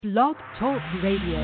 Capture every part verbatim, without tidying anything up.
Blog Talk Radio.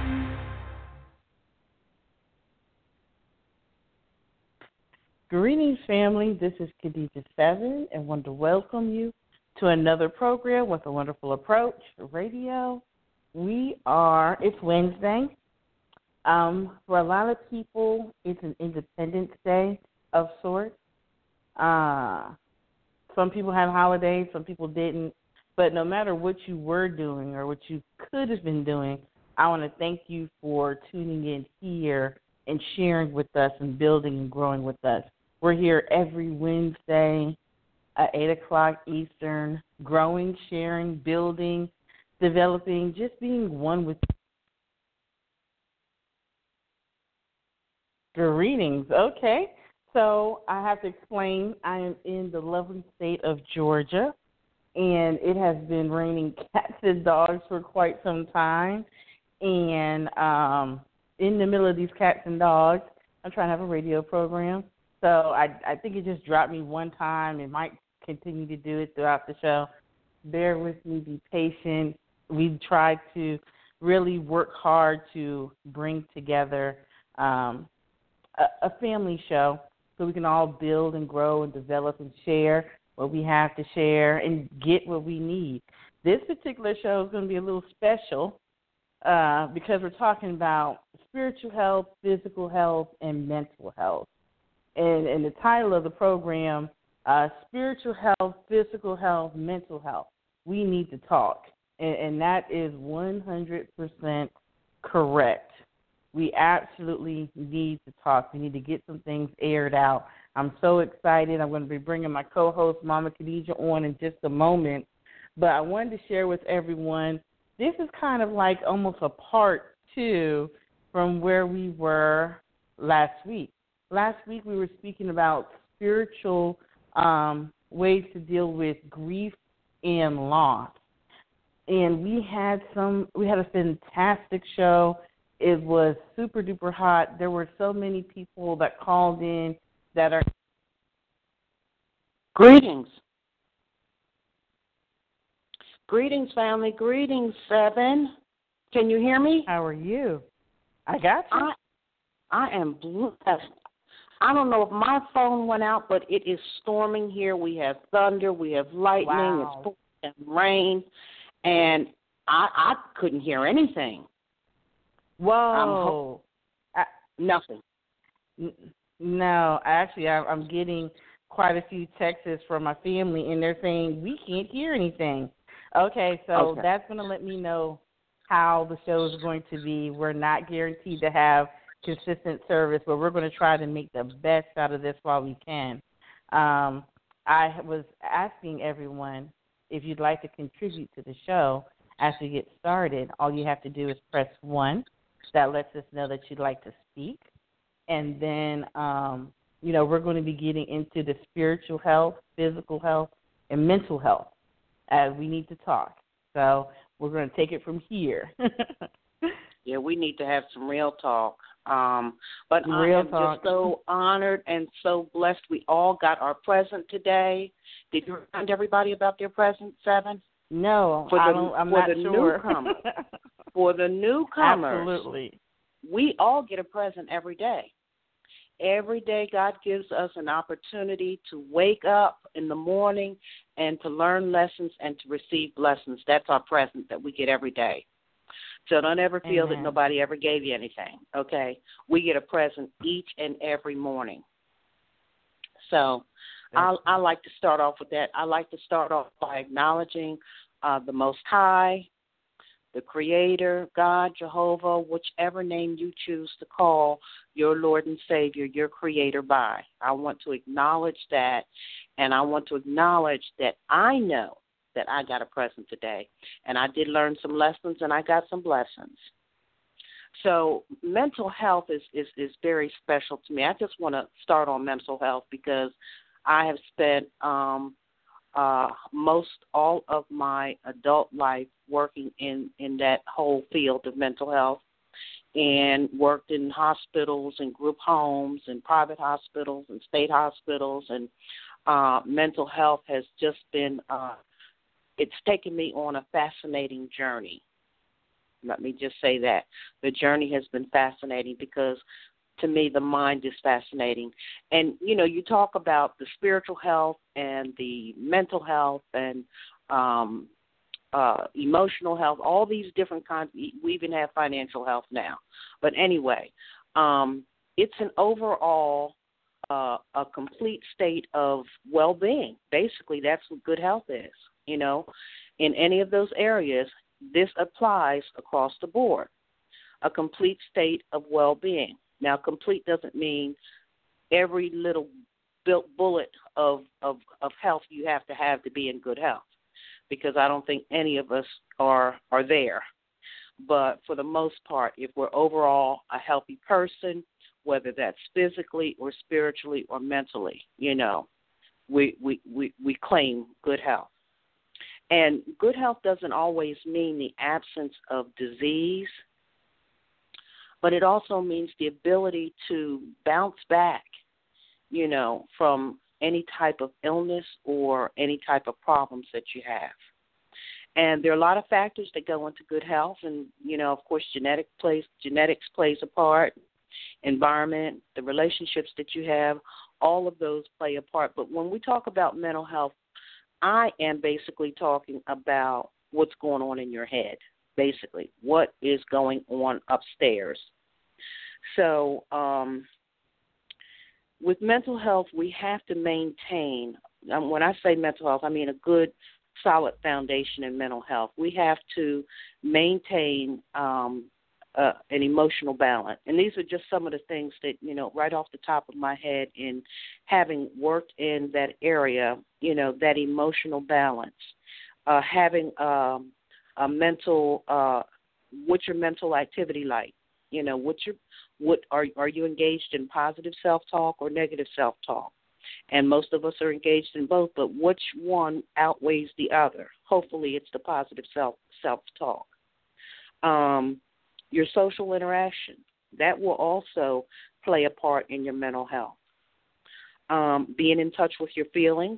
Greetings, family. This is Khadija Seven, and want to welcome you to another program with a wonderful approach radio. We are. It's Wednesday. Um, for a lot of people, it's an Independence Day of sorts. Uh, some people have holidays, some people didn't. But no matter what you were doing or what you could have been doing, I want to thank you for tuning in here and sharing with us and building and growing with us. We're here every Wednesday at eight o'clock Eastern, growing, sharing, building, developing, just being one with Greetings. Okay. So I have to explain, I am in the lovely state of Georgia, and it has been raining cats and dogs for quite some time. And um, in the middle of these cats and dogs, I'm trying to have a radio program. So I, I think it just dropped me one time. It might continue to do it throughout the show. Bear with me, be patient. We try to really work hard to bring together um, a, a family show so we can all build and grow and develop and share what we have to share and get what we need. This particular show is going to be a little special uh, because we're talking about spiritual health, physical health, and mental health. And, and the title of the program, uh, Spiritual Health, Physical Health, Mental Health. We need to talk. And, and that is one hundred percent correct. We absolutely need to talk. We need to get some things aired out. I'm so excited. I'm going to be bringing my co-host, Mama Khadija, on in just a moment. But I wanted to share with everyone, this is kind of like almost a part two from where we were last week. Last week we were speaking about spiritual um, ways to deal with grief and loss. And we had some, we had a fantastic show. It was super duper hot. There were so many people that called in that are. Greetings. Greetings, family. Greetings, Seven. Can you hear me? How are you? I got you. I, I am blessed. I don't know if my phone went out, but it is storming here. We have thunder. We have lightning. Wow. It's pouring and rain. And I, I couldn't hear anything. Whoa. I, nothing. No, actually, I, I'm getting quite a few texts from my family, and they're saying we can't hear anything. Okay, so okay. That's going to let me know how the show is going to be. We're not guaranteed to have consistent service, but we're going to try to make the best out of this while we can. Um, I was asking everyone if you'd like to contribute to the show as we get started. All you have to do is press one. That lets us know that you'd like to speak. And then, um, you know, we're going to be getting into the spiritual health, physical health, and mental health as we need to talk. So we're going to take it from here. Yeah, we need to have some real talk. Um, but real I am talk. just so honored and so blessed. We all got our present today. Did you remind everybody about their present, Seven? No, for I the, don't, I'm for not the sure. Newcomers, for the newcomers, absolutely, we all get a present every day. Every day God gives us an opportunity to wake up in the morning and to learn lessons and to receive blessings. That's our present that we get every day. So don't ever feel Amen. that nobody ever gave you anything, okay? We get a present each and every morning. So I, I like to start off with that. I like to start off by acknowledging uh, the Most High, the Creator, God, Jehovah, whichever name you choose to call your Lord and Savior, your Creator by. I want to acknowledge that, and I want to acknowledge that I know that I got a present today, and I did learn some lessons, and I got some blessings. So mental health is, is, is very special to me. I just want to start on mental health because I have spent um, uh, most all of my adult life working in, in that whole field of mental health and worked in hospitals and group homes and private hospitals and state hospitals. And uh, mental health has just been, uh, it's taken me on a fascinating journey. Let me just say that. The journey has been fascinating because, to me, the mind is fascinating. And, you know, you talk about the spiritual health and the mental health and um, uh, emotional health, all these different kinds. We even have financial health now. But anyway, um, it's an overall, uh, a complete state of well-being. Basically, that's what good health is, you know. In any of those areas, this applies across the board, a complete state of well-being. Now, complete doesn't mean every little built bullet of, of, of health you have to have to be in good health, because I don't think any of us are are there. But for the most part, if we're overall a healthy person, whether that's physically or spiritually or mentally, you know, we, we, we, we claim good health. And good health doesn't always mean the absence of disease, but it also means the ability to bounce back, you know, from any type of illness or any type of problems that you have. And there are a lot of factors that go into good health, and, you know, of course, genetic plays, genetics plays a part, environment, the relationships that you have, all of those play a part. But when we talk about mental health, I am basically talking about what's going on in your head, basically, what is going on upstairs. So um, with mental health, we have to maintain, um, when I say mental health, I mean a good, solid foundation in mental health. We have to maintain um, uh, an emotional balance. And these are just some of the things that, you know, right off the top of my head, in having worked in that area, you know, that emotional balance, uh, having um, a mental, uh, what's your mental activity like? You know, what's your, what are are you engaged in positive self-talk or negative self-talk? And most of us are engaged in both, but which one outweighs the other? Hopefully it's the positive self, self-talk. Um, your social interaction, that will also play a part in your mental health. Um, being in touch with your feelings,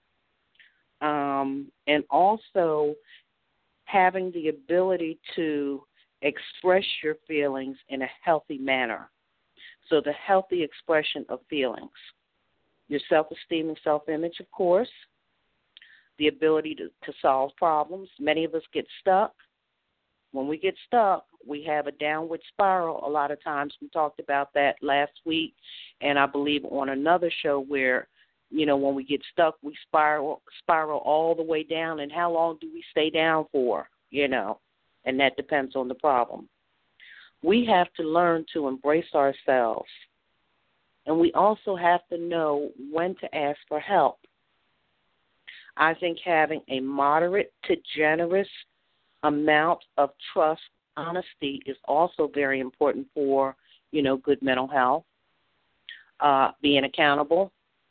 um, and also having the ability to express your feelings in a healthy manner. So the healthy expression of feelings. Your self-esteem and self-image, of course. The ability to, to solve problems. Many of us get stuck. When we get stuck, we have a downward spiral a lot of times. We talked about that last week, and I believe on another show where, you know, when we get stuck, we spiral spiral all the way down, and how long do we stay down for, you know, and that depends on the problem. We have to learn to embrace ourselves, and we also have to know when to ask for help. I think having a moderate to generous amount of trust, honesty is also very important for, you know, good mental health. Uh, being accountable,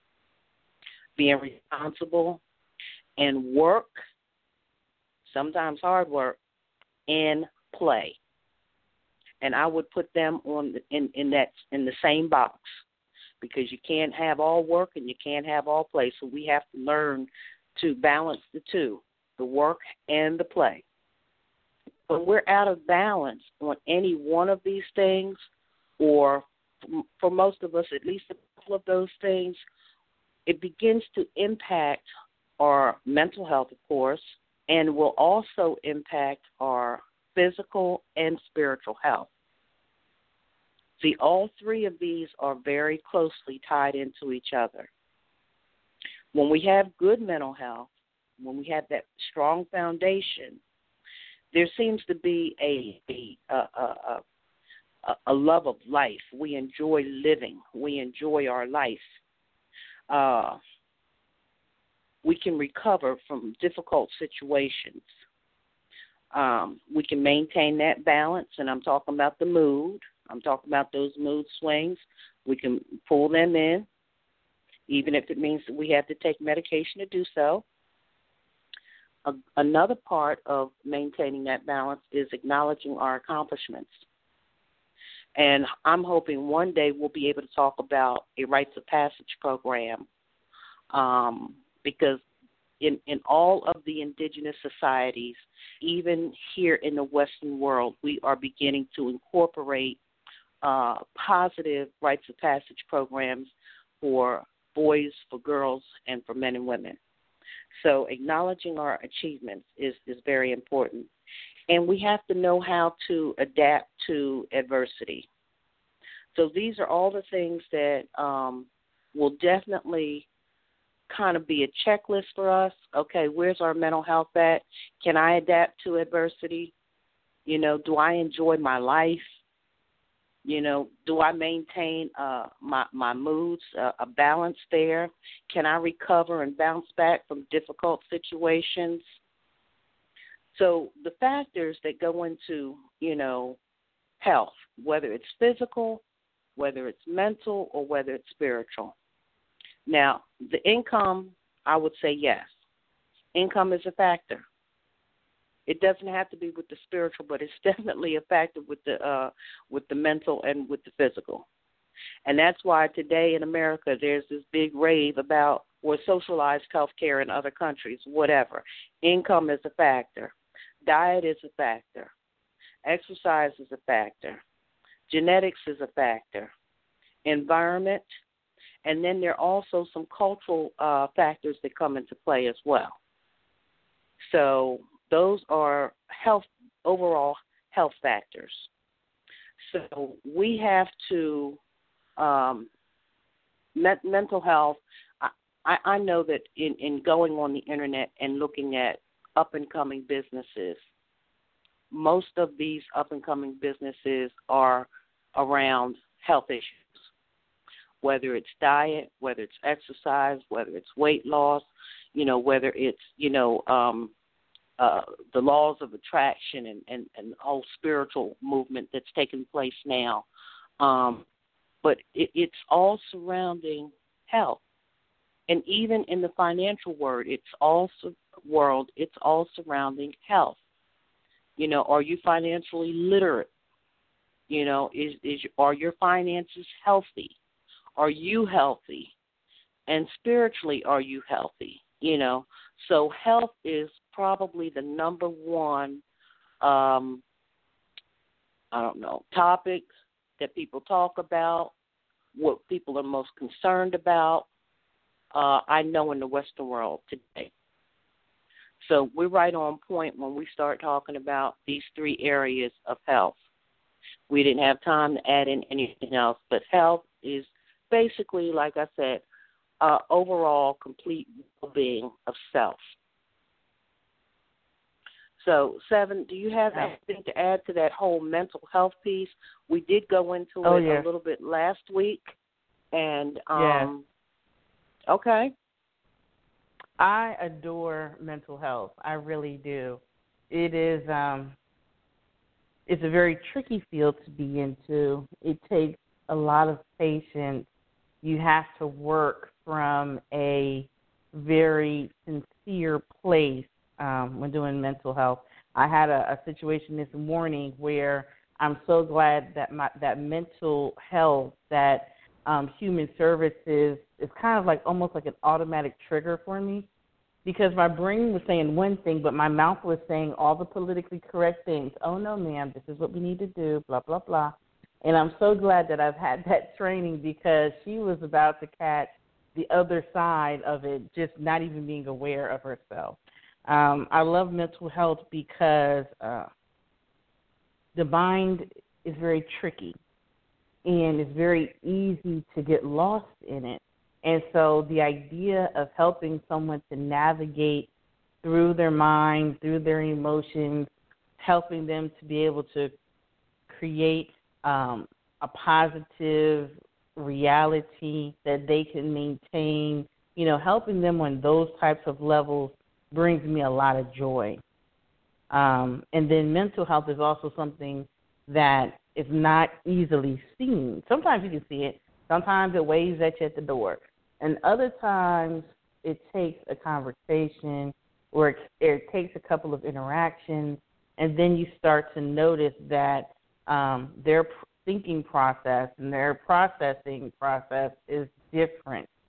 being responsible, and work, sometimes hard work, in play. And I would put them on in, in that in the same box, because you can't have all work and you can't have all play. So we have to learn to balance the two, the work and the play. When we're out of balance on any one of these things, or for most of us, at least a couple of those things, it begins to impact our mental health, of course, and will also impact our physical and spiritual health. See, all three of these are very closely tied into each other. When we have good mental health, when we have that strong foundation, there seems to be a a, a, a, a love of life. We enjoy living. We enjoy our life. Uh, we can recover from difficult situations. Um, we can maintain that balance, and I'm talking about the mood. I'm talking about those mood swings. We can pull them in, even if it means that we have to take medication to do so. A, another part of maintaining that balance is acknowledging our accomplishments. And I'm hoping one day we'll be able to talk about a rites of passage program, um, because in, in all of the indigenous societies, even here in the Western world, we are beginning to incorporate uh, positive rites of passage programs for boys, for girls, and for men and women. So acknowledging our achievements is, is very important. And we have to know how to adapt to adversity. So these are all the things that um, will definitely kind of be a checklist for us. Okay, where's our mental health at? Can I adapt to adversity? You know, do I enjoy my life? You know, do I maintain uh, my, my moods, uh, a balance there? Can I recover and bounce back from difficult situations? So the factors that go into, you know, health, whether it's physical, whether it's mental, or whether it's spiritual. Now, the income, I would say yes. Income is a factor. It doesn't have to be with the spiritual, but it's definitely a factor with the uh, with the mental and with the physical. And that's why today in America there's this big rave about or socialized health care in other countries, whatever. Income is a factor. Diet is a factor. Exercise is a factor. Genetics is a factor. Environment. And then there are also some cultural uh, factors that come into play as well. So those are health, overall health factors. So we have to, um, me- mental health, I, I know that in, in going on the internet and looking at up-and-coming businesses, most of these up-and-coming businesses are around health issues, whether it's diet, whether it's exercise, whether it's weight loss, you know, whether it's, you know, um, uh, the laws of attraction and, and, and the whole spiritual movement that's taking place now. Um, but it, it's all surrounding health. And even in the financial world, it's all world, it's all surrounding health. You know, are you financially literate? You know, is is are your finances healthy? Are you healthy? And spiritually, are you healthy? You know, so health is probably the number one, um, I don't know, topic that people talk about, what people are most concerned about, uh, I know in the Western world today. So we're right on point when we start talking about these three areas of health. We didn't have time to add in anything else, but health is basically, like I said, uh, overall complete well-being of self. So, Seven, do you have anything to add to that whole mental health piece? We did go into oh, it yes. a little bit last week, and yes. um, okay. I adore mental health. I really do. It is um, it's a very tricky field to be into. It takes a lot of patience. You have to work from a very sincere place um, when doing mental health. I had a, a situation this morning where I'm so glad that my that mental health, that um, human services is kind of like almost like an automatic trigger for me, because my brain was saying one thing, but my mouth was saying all the politically correct things. Oh, no, ma'am, this is what we need to do, blah, blah, blah. And I'm so glad that I've had that training, because she was about to catch the other side of it, just not even being aware of herself. Um, I love mental health because uh, the mind is very tricky, and it's very easy to get lost in it. And so the idea of helping someone to navigate through their mind, through their emotions, helping them to be able to create um, a positive reality that they can maintain, you know, helping them on those types of levels brings me a lot of joy. Um, and then mental health is also something that is not easily seen. Sometimes you can see it. Sometimes it waves at you at the door. And other times it takes a conversation, or it, it takes a couple of interactions, and then you start to notice that um, their thinking process and their processing process is different.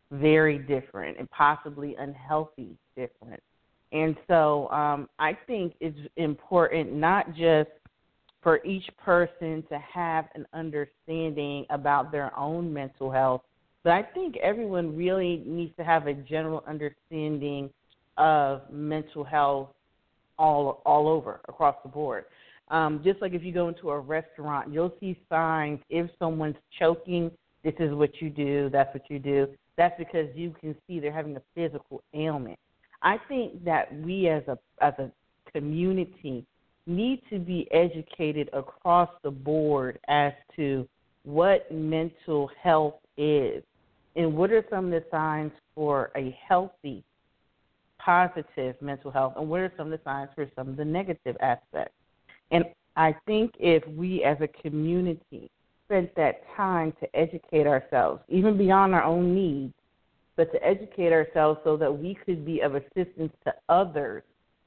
very different and possibly unhealthy different. And so um, I think it's important not just for each person to have an understanding about their own mental health, but I think everyone really needs to have a general understanding of mental health all all over, across the board. Um, just like if you go into a restaurant, you'll see signs. If someone's choking, this is what you do, that's what you do. That's because you can see they're having a physical ailment. I think that we as a as a community need to be educated across the board as to what mental health is and what are some of the signs for a healthy, positive mental health, and what are some of the signs for some of the negative aspects. And I think if we as a community spent that time to educate ourselves, even beyond our own needs, but to educate ourselves so that we could be of assistance to others,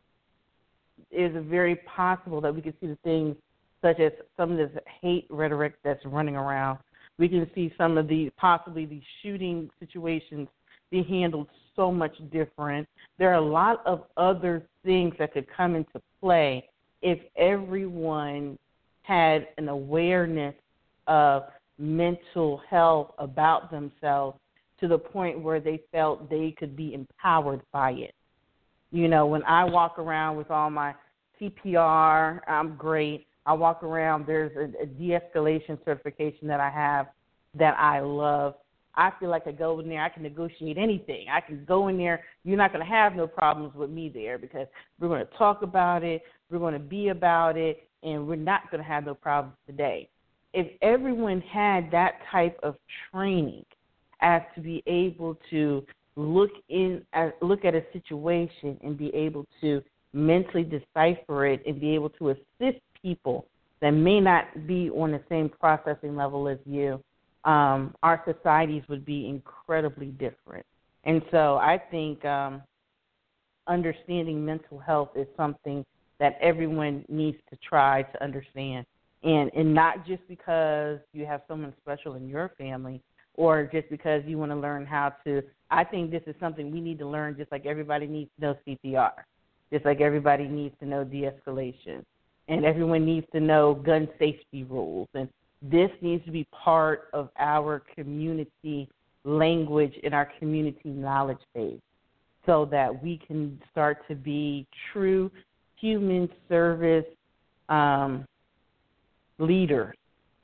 it is very possible that we could see the things such as some of this hate rhetoric that's running around. We can see some of the possibly the shooting situations be handled so much different. There are a lot of other things that could come into play if everyone had an awareness of mental health about themselves to the point where they felt they could be empowered by it. You know, when I walk around with all my C P R, I'm great. I walk around, there's a, a de-escalation certification that I have that I love. I feel like I go in there, I can negotiate anything. I can go in there, you're not going to have no problems with me there because we're going to talk about it, we're going to be about it, and we're not going to have no problems today. If everyone had that type of training as to be able to look in, at, look at a situation and be able to mentally decipher it and be able to assist people that may not be on the same processing level as you, um, our societies would be incredibly different. And so I think um, understanding mental health is something that everyone needs to try to understand. And, and not just because you have someone special in your family or just because you want to learn how to. I think this is something we need to learn just like everybody needs to know C P R, just like everybody needs to know de-escalation, and everyone needs to know gun safety rules. And this needs to be part of our community language and our community knowledge base so that we can start to be true human service um, leaders.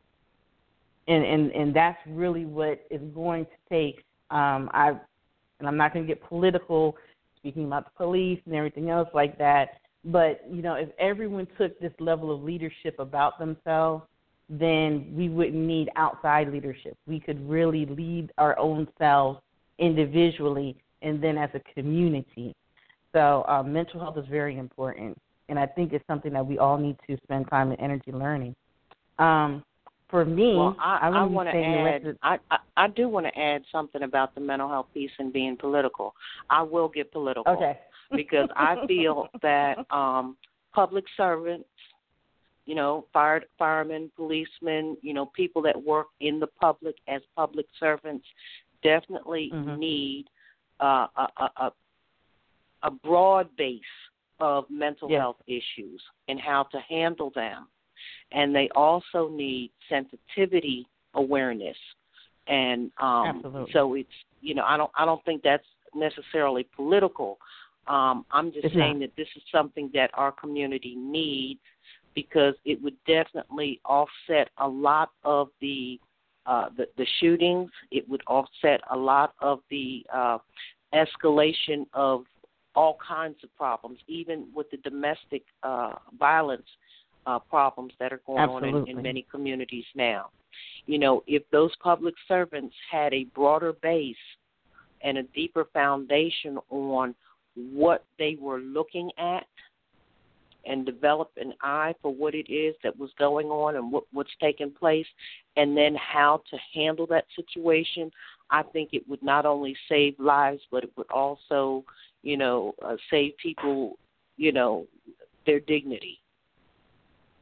And, and and that's really what is going to take. Um, I and I'm not going to get political, speaking about the police and everything else like that. But you know, if everyone took this level of leadership about themselves, then we wouldn't need outside leadership. We could really lead our own selves individually and then as a community. So uh, mental health is very important, and I think it's something that we all need to spend time and energy learning. Um, For me, well, I, I, I want to add. of, I, I I do want to add something about the mental health piece and being political. I will get political, okay, because I feel that um, public servants, you know, fire firemen, policemen, you know, people that work in the public as public servants, definitely mm-hmm. need uh, a, a a broad base of mental yes. health issues and how to handle them. And they also need sensitivity awareness, and um, so it's you know I don't I don't think that's necessarily political. Um, I'm just it's saying not. that this is something that our community needs because it would definitely offset a lot of the uh, the, the shootings. It would offset a lot of the uh, escalation of all kinds of problems, even with the domestic uh, violence. Uh, problems that are going Absolutely. on in, in many communities now. You know, if those public servants had a broader base and a deeper foundation on what they were looking at and develop an eye for what it is that was going on and what, what's taking place, and then how to handle that situation, I think it would not only save lives, but it would also, you know, uh, save people, you know, their dignity.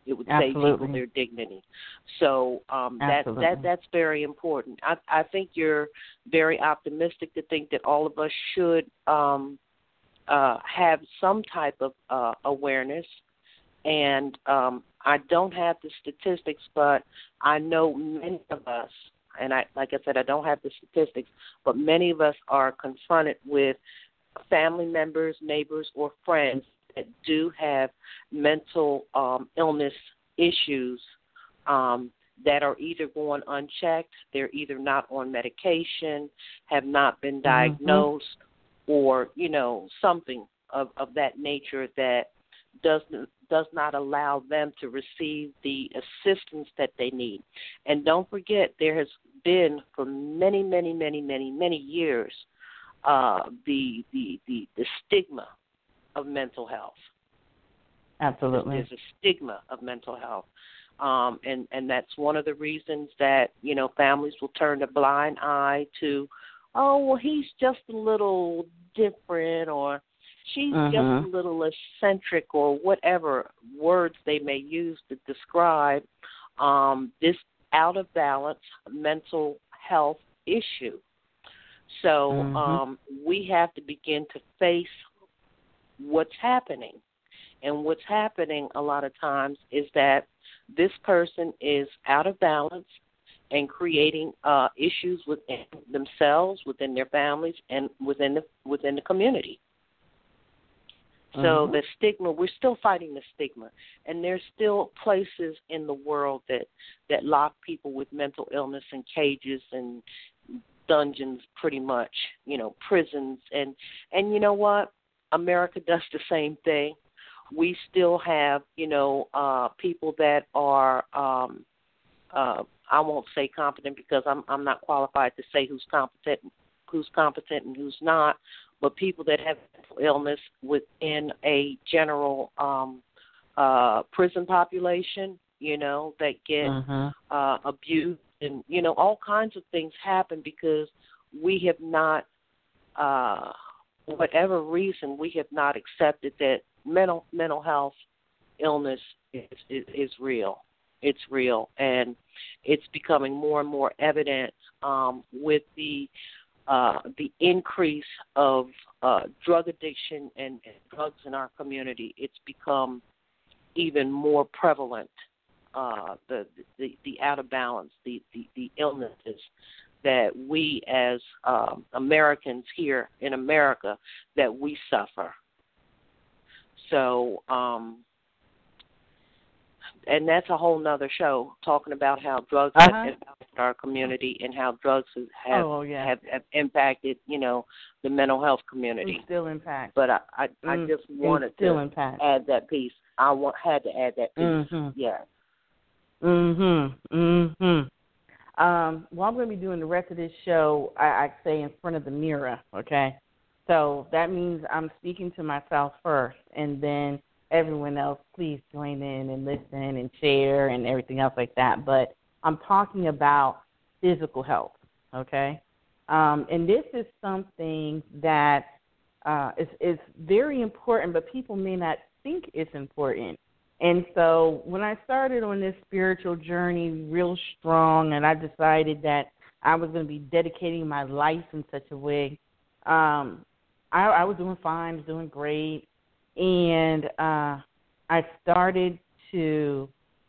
It would Absolutely. save people their dignity. So um, that that that's very important. I, I think you're very optimistic to think that all of us should um, uh, have some type of uh, awareness. And um, I don't have the statistics, but I know many of us, and I, like I said, I don't have the statistics, but many of us are confronted with family members, neighbors, or friends that do have mental um, illness issues um, that are either going unchecked, they're either not on medication, have not been diagnosed, mm-hmm. or, you know, something of, of that nature that does does not allow them to receive the assistance that they need. And don't forget, there has been for many, many, many, many, many years uh, the, the the the stigma of mental health. Absolutely, there's a stigma of mental health, um, and and that's one of the reasons that you know families will turn a blind eye to, oh well, he's just a little different, or she's uh-huh. just a little eccentric, or whatever words they may use to describe um, this out of balance mental health issue. So uh-huh. um, we have to begin to face what's happening. And what's happening a lot of times is that this person is out of balance and creating uh, issues within themselves, within their families, and within the within the community. So mm-hmm. the stigma, we're still fighting the stigma. And there's still places in the world that, that lock people with mental illness in cages and dungeons, pretty much, you know, prisons. And, and you know what? America does the same thing. We still have, you know, uh, people that are, um, uh, I won't say competent because I'm, I'm not qualified to say who's competent, who's competent and who's not, but people that have mental illness within a general um, uh, prison population, you know, that get uh-huh. uh, abused, and you know, all kinds of things happen because we have not, uh, for whatever reason, we have not accepted that mental mental health illness is, is, is real. It's real, and it's becoming more and more evident um, with the Uh, the increase of uh, drug addiction and, and drugs in our community. It's become even more prevalent, uh, the, the the out of balance, the, the, the illnesses that we as um, Americans here in America, that we suffer. So, um, and that's a whole nother show, talking about how drugs uh-huh. have impacted our community and how drugs have oh, yeah. have, have impacted, you know, the mental health community. It's still impact. But I, I, mm, I just wanted still to impact. add that piece. I want, had to add that piece. Mm-hmm. Yeah. Mm-hmm. Mm-hmm. Um, well, I'm going to be doing the rest of this show, I, I say, in front of the mirror, okay? So that means I'm speaking to myself first, and then everyone else, please join in and listen and share and everything else like that. But I'm talking about physical health, okay? Um, and this is something that uh, is, is very important, but people may not think it's important. And so when I started on this spiritual journey real strong, and I decided that I was going to be dedicating my life in such a way, um, I, I was doing fine, I was doing great. And uh, I started to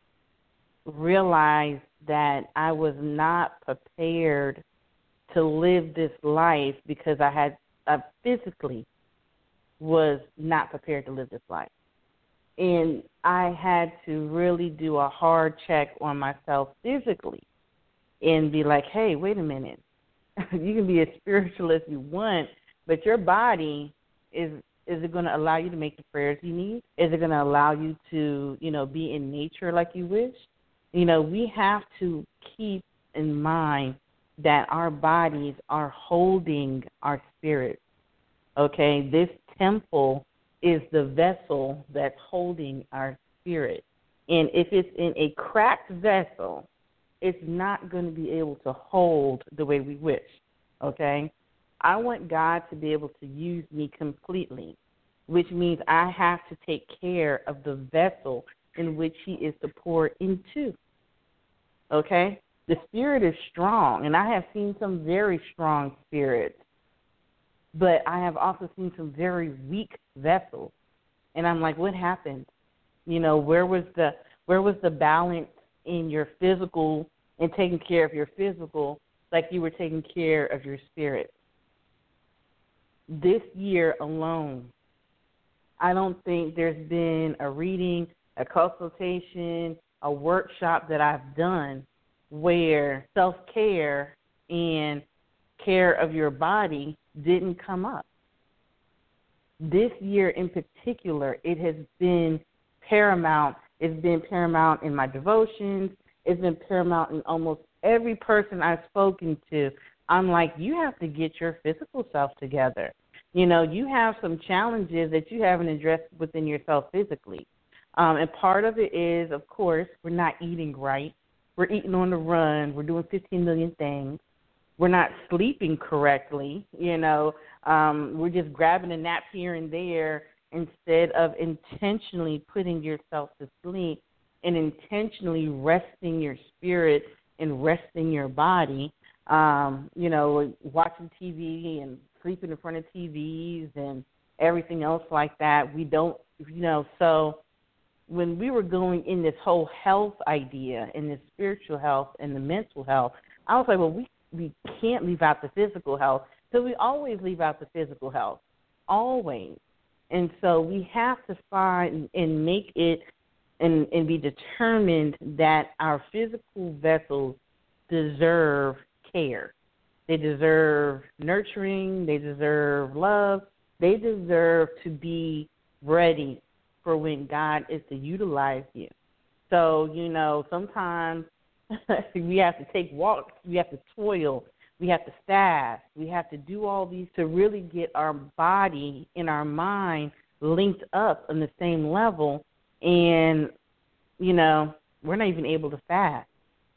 realize that I was not prepared to live this life because I had I physically was not prepared to live this life. And I had to really do a hard check on myself physically and be like, hey, wait a minute. You can be as spiritual as you want, but your body is Is it going to allow you to make the prayers you need? Is it going to allow you to, you know, be in nature like you wish? You know, we have to keep in mind that our bodies are holding our spirit, okay? This temple is the vessel that's holding our spirit. And if it's in a cracked vessel, it's not going to be able to hold the way we wish, okay? I want God to be able to use me completely, which means I have to take care of the vessel in which he is to pour into. Okay? The spirit is strong, and I have seen some very strong spirits, but I have also seen some very weak vessels. And I'm like, what happened? You know, where was the where was the balance in your physical and taking care of your physical like you were taking care of your spirit? This year alone, I don't think there's been a reading, a consultation, a workshop that I've done where self-care and care of your body didn't come up. This year in particular, it has been paramount. It's been paramount in my devotions. It's been paramount in almost every person I've spoken to. I'm like, you have to get your physical self together. You know, you have some challenges that you haven't addressed within yourself physically. Um, and part of it is, of course, we're not eating right. We're eating on the run. We're doing fifteen million things. We're not sleeping correctly. You know, um, we're just grabbing a nap here and there instead of intentionally putting yourself to sleep and intentionally resting your spirit and resting your body. Um, you know, watching T V and sleeping in front of T Vs and everything else like that. We don't, you know, so when we were going in this whole health idea and the spiritual health and the mental health, I was like, well, we, we can't leave out the physical health. So we always leave out the physical health, always. And so we have to find and make it and, and be determined that our physical vessels deserve care. They deserve nurturing. They deserve love. They deserve to be ready for when God is to utilize you. So, you know, sometimes we have to take walks. We have to toil. We have to fast. We have to do all these to really get our body and our mind linked up on the same level. And, you know, we're not even able to fast.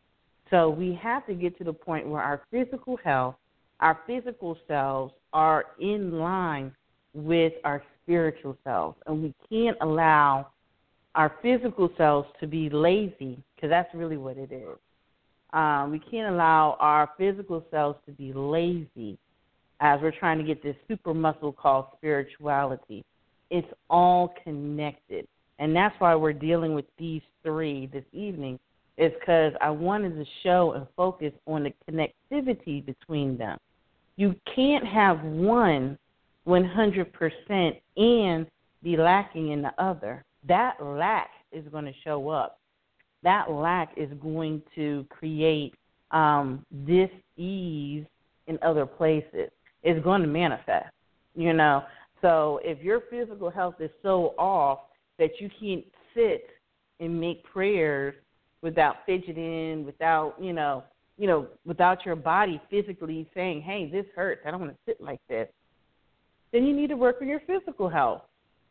So we have to get to the point where our physical health, our physical selves are in line with our spiritual selves. And we can't allow our physical selves to be lazy, because that's really what it is. Um, we can't allow our physical selves to be lazy as we're trying to get this super muscle called spirituality. It's all connected. And that's why we're dealing with these three this evening, is because I wanted to show and focus on the connectivity between them. You can't have one one hundred percent and be lacking in the other. That lack is going to show up. That lack is going to create um, dis-ease in other places. It's going to manifest, you know. So if your physical health is so off that you can't sit and make prayers without fidgeting, without, you know, you know, without your body physically saying, hey, this hurts, I don't want to sit like this, then you need to work on your physical health.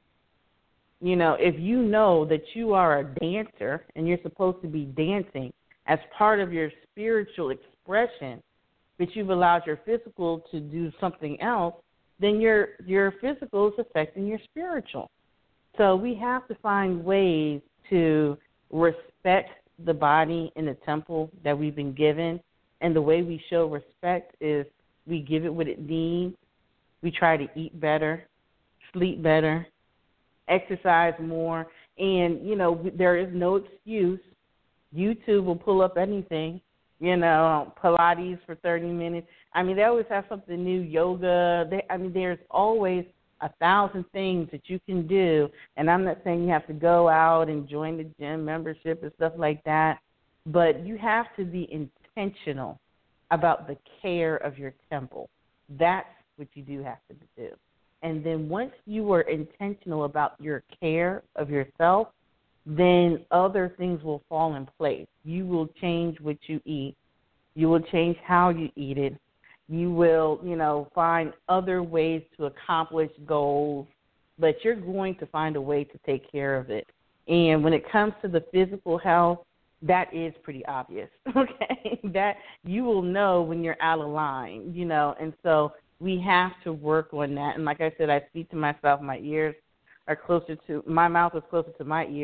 You know, if you know that you are a dancer and you're supposed to be dancing as part of your spiritual expression, but you've allowed your physical to do something else, then your your physical is affecting your spiritual. So we have to find ways to respect the body in the temple that we've been given. And the way we show respect is we give it what it needs. We try to eat better, sleep better, exercise more. And, you know, there is no excuse. YouTube will pull up anything, you know, Pilates for thirty minutes. I mean, they always have something new, yoga. They, I mean, there's always a thousand things that you can do. And I'm not saying you have to go out and join the gym membership and stuff like that, but you have to be intentional about the care of your temple. That's what you do have to do. And then once you are intentional about your care of yourself, then other things will fall in place. You will change what you eat. You will change how you eat it. You will, you know, find other ways to accomplish goals, but you're going to find a way to take care of it. And when it comes to the physical health, that is pretty obvious, okay? That you will know when you're out of line, you know, and so we have to work on that. And like I said, I speak to myself, my ears are closer to, my mouth is closer to my ears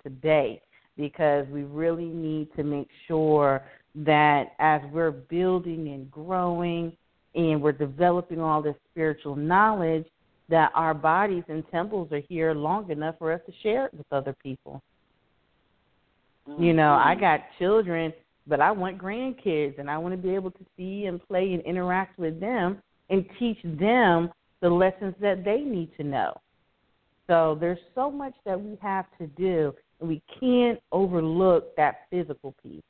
today, because we really need to make sure that as we're building and growing and we're developing all this spiritual knowledge, that our bodies and temples are here long enough for us to share it with other people. Mm-hmm. You know, I got children, but I want grandkids, and I want to be able to see and play and interact with them and teach them the lessons that they need to know. So there's so much that we have to do, and we can't overlook that physical piece.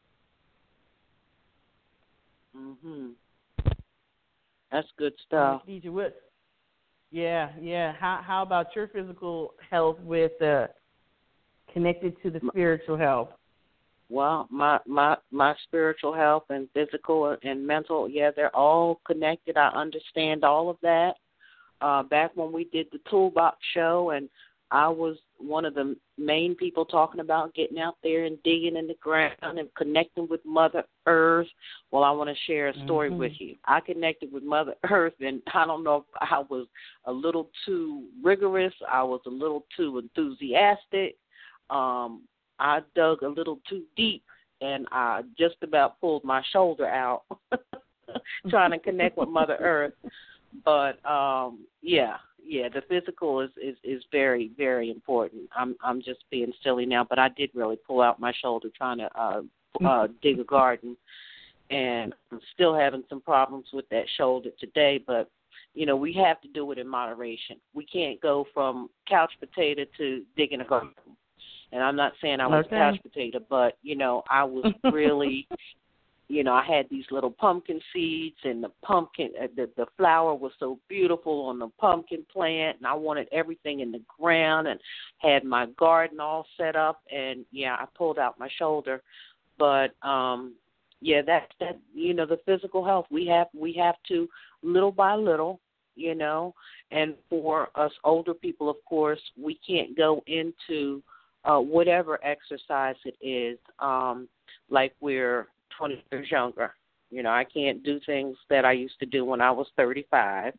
Mhm. That's good stuff. D J, what? Yeah, yeah. How how about your physical health with uh, connected to the spiritual health? Well, my, my my spiritual health and physical and mental, yeah, they're all connected. I understand all of that. Uh, back when we did the Toolbox show, and I was one of the main people talking about getting out there and digging in the ground and connecting with Mother Earth. Well, I want to share a story mm-hmm. with you. I connected with Mother Earth, and I don't know if I was a little too rigorous. I was a little too enthusiastic. Um, I dug a little too deep, and I just about pulled my shoulder out trying to connect with Mother Earth. But, um, yeah, yeah, the physical is, is, is very, very important. I'm I'm just being silly now, but I did really pull out my shoulder trying to uh, uh, dig a garden, and I'm still having some problems with that shoulder today. But, you know, we have to do it in moderation. We can't go from couch potato to digging a garden. And I'm not saying I was okay. a couch potato, but, you know, I was really, you know, I had these little pumpkin seeds, and the pumpkin, uh, the, the flower was so beautiful on the pumpkin plant, and I wanted everything in the ground and had my garden all set up. And, yeah, I pulled out my shoulder. But, um, yeah, that, that, you know, the physical health, we have, we have to, little by little, you know, and for us older people, of course, we can't go into Uh, whatever exercise it is, um, like we're twenty years younger. You know, I can't do things that I used to do when I was thirty-five.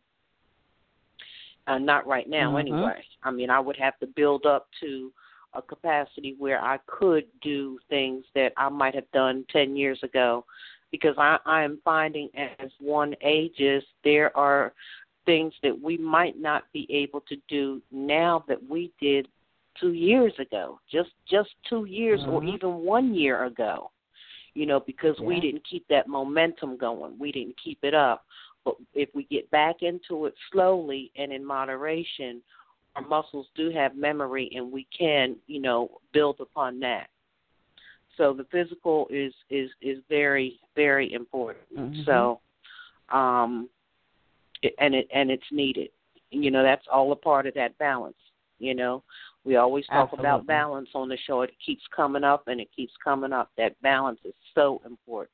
Uh, not right now, mm-hmm. anyway. I mean, I would have to build up to a capacity where I could do things that I might have done ten years ago, because I, I am finding as one ages, there are things that we might not be able to do now that we did two years ago, just just two years mm-hmm. or even one year ago, you know, because yeah. we didn't keep that momentum going. We didn't keep it up. But if we get back into it slowly and in moderation, our muscles do have memory, and we can, you know, build upon that. So the physical is, is, is very, very important. Mm-hmm. So, um, it, and it and it's needed. You know, that's all a part of that balance, you know. We always talk Absolutely. About balance on the show. It keeps coming up, and it keeps coming up. That balance is so important.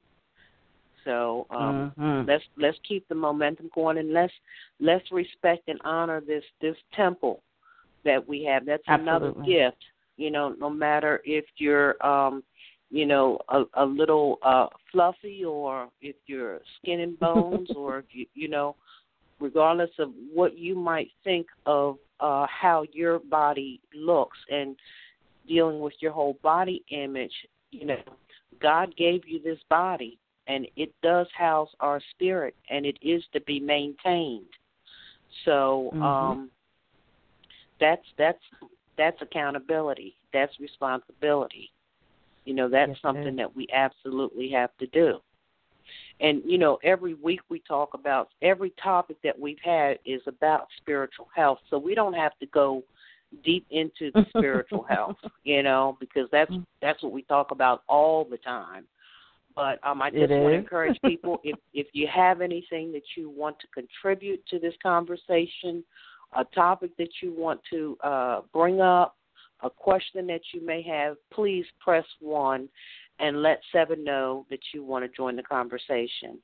So um, mm-hmm. let's let's keep the momentum going, and let's let's respect and honor this this temple that we have. That's Absolutely. Another gift. You know, no matter if you're um, you know a, a little uh, fluffy, or if you're skin and bones, or if you you know, regardless of what you might think of uh, how your body looks and dealing with your whole body image, you know, God gave you this body, and it does house our spirit, and it is to be maintained. So mm-hmm. um, that's that's that's accountability. That's responsibility. You know, that's yes, something that we absolutely have to do. And, you know, every week we talk about, every topic that we've had is about spiritual health. So we don't have to go deep into the spiritual health, you know, because that's that's what we talk about all the time. But um, I just want to encourage people, if, if you have anything that you want to contribute to this conversation, a topic that you want to uh, bring up, a question that you may have, please press one and let Seven know that you want to join the conversation.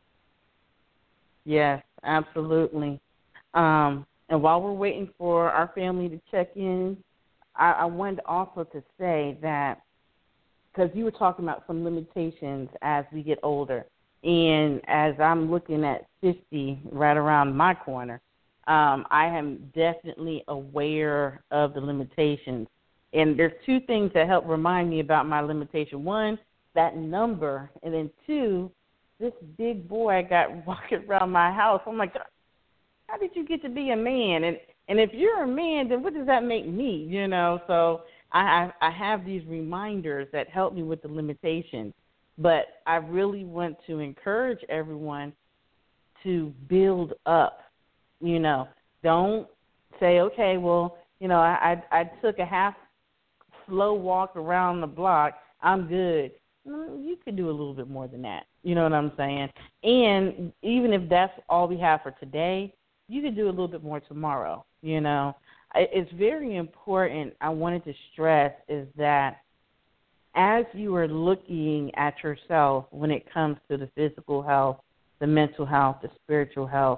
Yes, absolutely. Um, and while we're waiting for our family to check in, I, I wanted also to say that, because you were talking about some limitations as we get older, and as I'm looking at fifty right around my corner, um, I am definitely aware of the limitations. And there's two things that help remind me about my limitation. One, that number, and then two, this big boy I got walking around my house. I'm like, how did you get to be a man? And and if you're a man, then what does that make me? You know, so I I, I have these reminders that help me with the limitations. But I really want to encourage everyone to build up. You know, don't say, okay, well, you know, I I, I took a half slow walk around the block, I'm good. You could do a little bit more than that. You know what I'm saying? And even if that's all we have for today, you could do a little bit more tomorrow. You know, it's very important. I wanted to stress is that as you are looking at yourself when it comes to the physical health, the mental health, the spiritual health,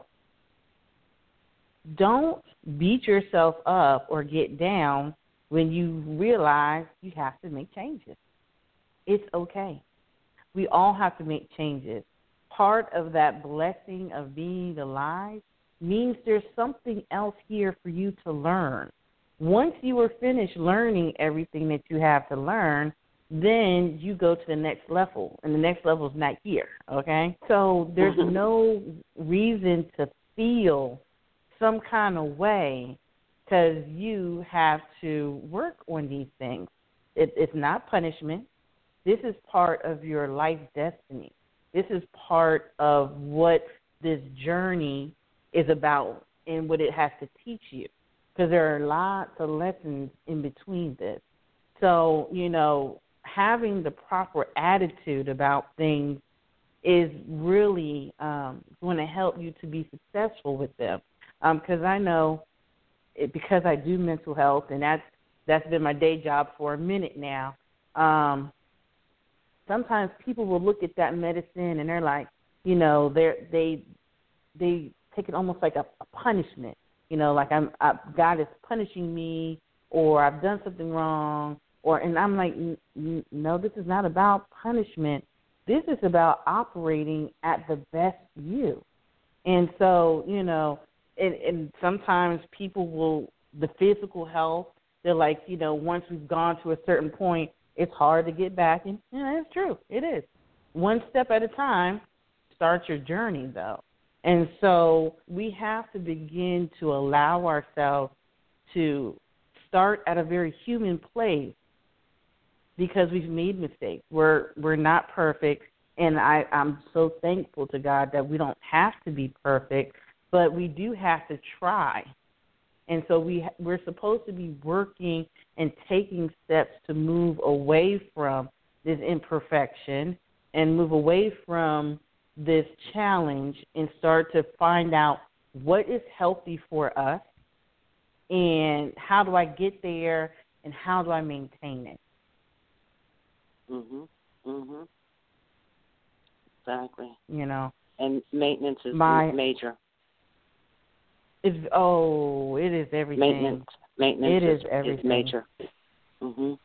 don't beat yourself up or get down when you realize you have to make changes. It's okay. We all have to make changes. Part of that blessing of being alive means there's something else here for you to learn. Once you are finished learning everything that you have to learn, then you go to the next level, and the next level is not here, okay? So there's no reason to feel some kind of way because you have to work on these things. It, it's not punishment. This is part of your life destiny. This is part of what this journey is about and what it has to teach you, because there are lots of lessons in between this. So, you know, having the proper attitude about things is really um, going to help you to be successful with them. Because um, I know it, because I do mental health, and that's that's been my day job for a minute now. Um, sometimes people will look at that medicine and they're like, you know, they they they take it almost like a, a punishment. You know, like I'm I, God is punishing me, or I've done something wrong, or and I'm like, no, this is not about punishment. This is about operating at the best you. And so, you know. And, and sometimes people will, the physical health, they're like, you know, once we've gone to a certain point, it's hard to get back. And yeah, it's true. It is. One step at a time, start your journey, though. And so we have to begin to allow ourselves to start at a very human place because we've made mistakes. We're, we're not perfect. And I, I'm so thankful to God that we don't have to be perfect, but we do have to try. And so we, we're supposed to be working and taking steps to move away from this imperfection and move away from this challenge and start to find out what is healthy for us and how do I get there and how do I maintain it. Mhm. Mhm. Exactly. You know. And maintenance is my, major. It's, oh, it is everything. Maintenance, maintenance it is, is everything. is major. Mhm.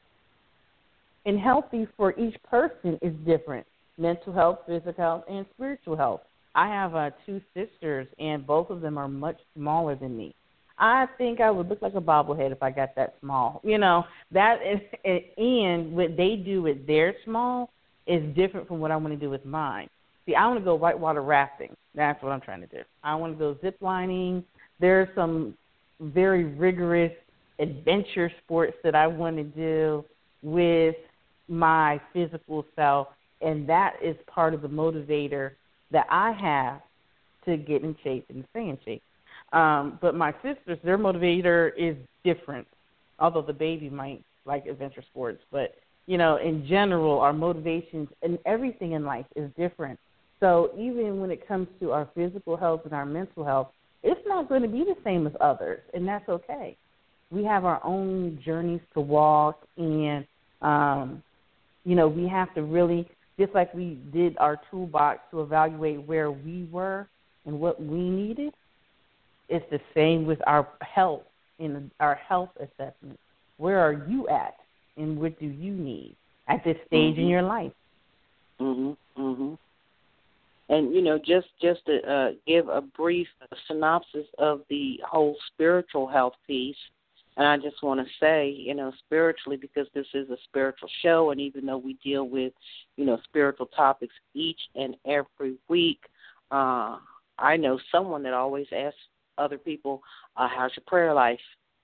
And healthy for each person is different. Mental health, physical health, and spiritual health. I have uh, two sisters, and both of them are much smaller than me. I think I would look like a bobblehead if I got that small. You know, that is, and what they do with their small is different from what I want to do with mine. See, I want to go whitewater rafting. That's what I'm trying to do. I want to go zip lining. There are some very rigorous adventure sports that I want to do with my physical self, and that is part of the motivator that I have to get in shape and stay in shape. Um, but my sisters, their motivator is different, although the baby might like adventure sports. But, you know, in general, our motivations and everything in life is different. So even when it comes to our physical health and our mental health, it's not going to be the same as others, and that's okay. We have our own journeys to walk, and, um, you know, we have to really, just like we did our toolbox to evaluate where we were and what we needed, it's the same with our health in our health assessment. Where are you at, and what do you need at this stage mm-hmm. in your life? Mhm. Mhm. And you know, just just to uh, give a brief synopsis of the whole spiritual health piece, And I just want to say, you know, spiritually, because this is a spiritual show, and even though we deal with, you know, spiritual topics each and every week, uh, I know someone that always asks other people, uh, how's your prayer life?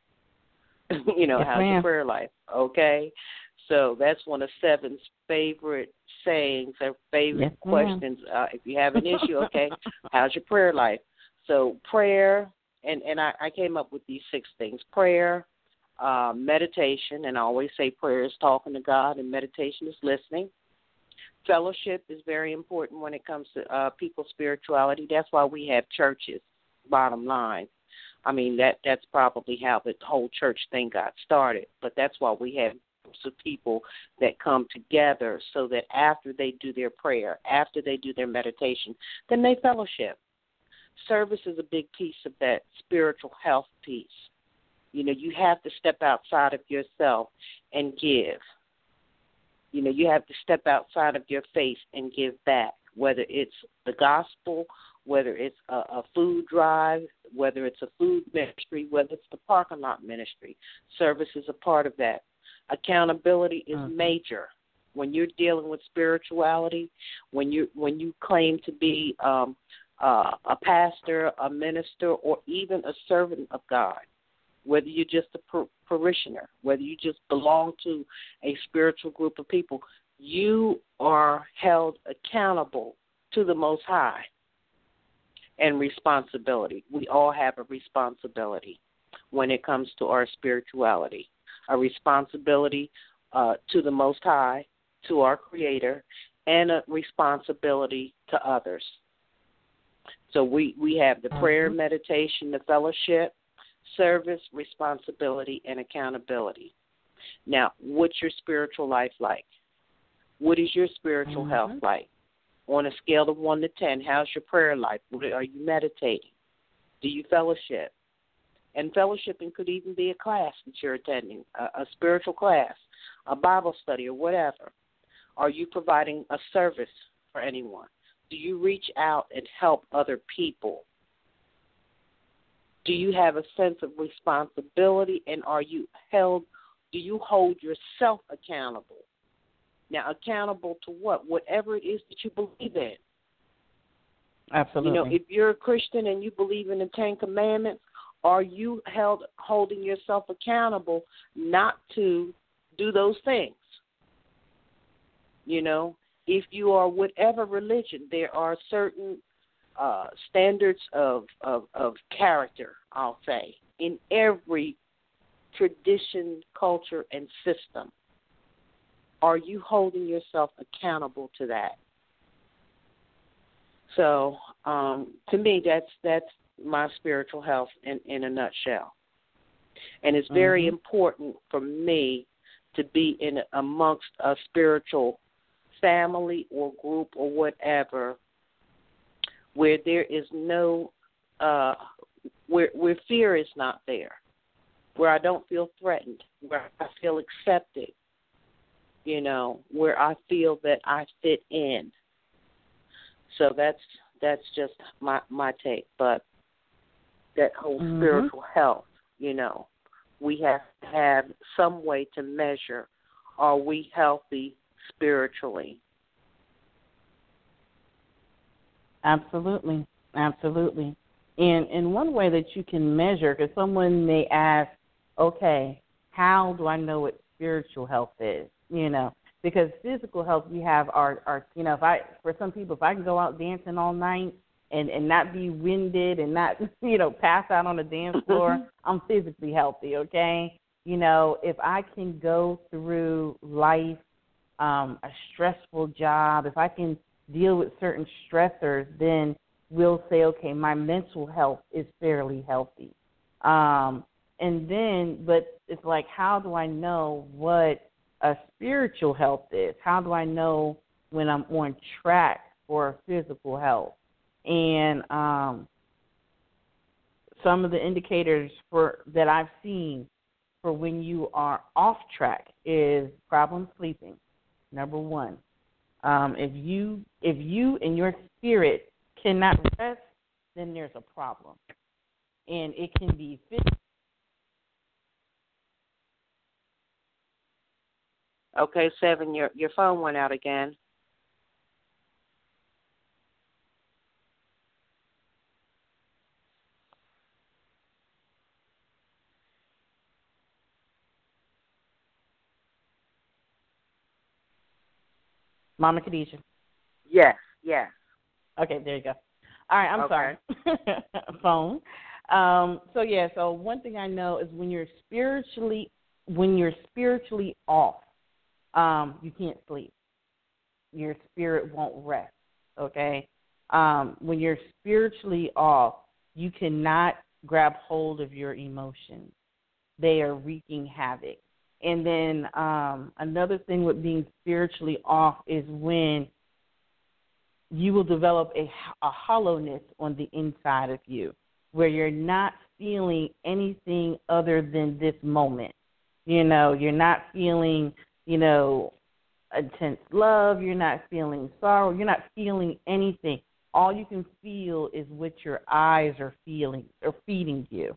you know, yes, how's ma'am. your prayer life? Okay? So that's one of Seven's favorite sayings, her favorite yes, questions. Uh, if you have an issue, okay, how's your prayer life? So prayer, and, and I, I came up with these six things. Prayer, uh, meditation, and I always say prayer is talking to God and meditation is listening. Fellowship is very important when it comes to uh, people's spirituality. That's why we have churches, bottom line. I mean, that that's probably how the whole church thing got started, but that's why we have groups of people that come together so that after they do their prayer, after they do their meditation, then they fellowship. Service is a big piece of that spiritual health piece. You know, you have to step outside of yourself and give. You know, you have to step outside of your faith and give back, whether it's the gospel, whether it's a, a food drive, whether it's a food ministry, whether it's the parking lot ministry. Service is a part of that. Accountability is mm-hmm. major. When you're dealing with spirituality, when you when you claim to be um, uh, a pastor, a minister, or even a servant of God, whether you're just a par- parishioner, whether you just belong to a spiritual group of people, you are held accountable to the Most High and responsibility. We all have a responsibility when it comes to our spirituality, a responsibility uh, to the Most High, to our Creator, and a responsibility to others. So we, we have the prayer, meditation, the fellowship, service, responsibility, and accountability. Now, what's your spiritual life like? What is your spiritual mm-hmm. health like? On a scale of one to ten, how's your prayer life? Are you meditating? Do you fellowship? And fellowshipping could even be a class that you're attending, a, a spiritual class, a Bible study, or whatever. Are you providing a service for anyone? Do you reach out and help other people? Do you have a sense of responsibility, and are you held, do you hold yourself accountable? Now, accountable to what? Whatever it is that you believe in. Absolutely. You know, if you're a Christian and you believe in the Ten Commandments, are you held holding yourself accountable not to do those things? You know, if you are whatever religion, there are certain uh, standards of, of, of character, I'll say, in every tradition, culture, and system. Are you holding yourself accountable to that? So, um, to me, that's that's my spiritual health in, in a nutshell. And it's very mm-hmm. important for me to be in amongst a spiritual family or group or whatever where there is no, uh, where where fear is not there, where I don't feel threatened, where I feel accepted, you know, where I feel that I fit in. So that's that's just my my take. But that whole mm-hmm. spiritual health, you know, we have to have some way to measure, are we healthy spiritually? Absolutely, absolutely. And and one way that you can measure, because someone may ask, okay, how do I know what spiritual health is? You know, because physical health, we have our, our you know, if I for some people, if I can go out dancing all night and, and not be winded and not, you know, pass out on the dance floor, I'm physically healthy, okay? You know, if I can go through life, um, a stressful job, if I can deal with certain stressors, then we'll say, okay, my mental health is fairly healthy. Um, and then, but it's like, how do I know what a spiritual health is? How do I know when I'm on track for physical health? And um, some of the indicators for that I've seen for when you are off track is problem sleeping, number one. Um, if you if you and your spirit cannot rest, then there's a problem, and it can be physical. Okay, seven, your your phone went out again. Mama Khadijah. Yes, yes. Okay, there you go. All right, I'm Okay. sorry. Phone. Um, so yeah, so one thing I know is when you're spiritually when you're spiritually off, um, you can't sleep. Your spirit won't rest. Okay? Um, when you're spiritually off, you cannot grab hold of your emotions. They are wreaking havoc. And then um, another thing with being spiritually off is when you will develop a, a hollowness on the inside of you where you're not feeling anything other than this moment. You know, you're not feeling, you know, intense love. You're not feeling sorrow. You're not feeling anything. All you can feel is what your eyes are feeling or feeding you.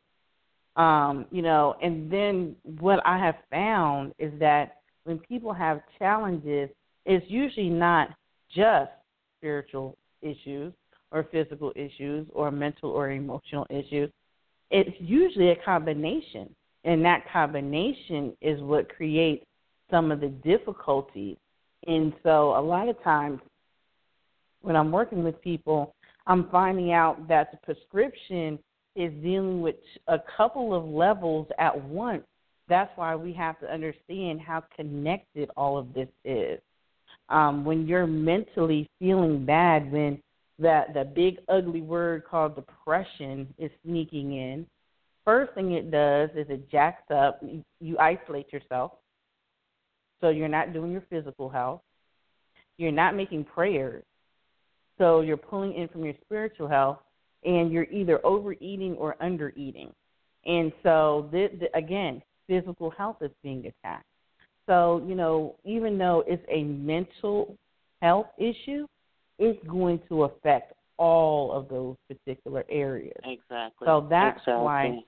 Um, you know, and then what I have found is that when people have challenges, it's usually not just spiritual issues or physical issues or mental or emotional issues. It's usually a combination, and that combination is what creates some of the difficulties. And so a lot of times when I'm working with people, I'm finding out that the prescription is dealing with a couple of levels at once. That's why we have to understand how connected all of this is. Um, when you're mentally feeling bad, when that the big ugly word called depression is sneaking in, first thing it does is it jacks up. You, you isolate yourself, so you're not doing your physical health. You're not making prayers, so you're pulling in from your spiritual health, and you're either overeating or undereating. And so, this, again, physical health is being attacked. So, you know, even though it's a mental health issue, it's going to affect all of those particular areas. Exactly. So that's exactly. why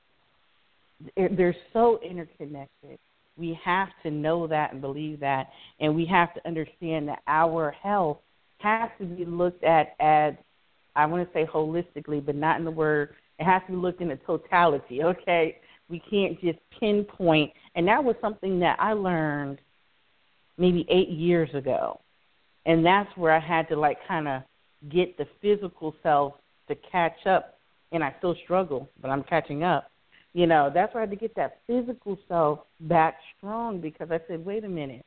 they're so interconnected. We have to know that and believe that, and we have to understand that our health has to be looked at as, I want to say holistically, but not in the word, it has to be looked in the totality, okay? We can't just pinpoint, and that was something that I learned maybe eight years ago, and that's where I had to, like, kind of get the physical self to catch up, and I still struggle, but I'm catching up. You know, that's where I had to get that physical self back strong because I said, wait a minute.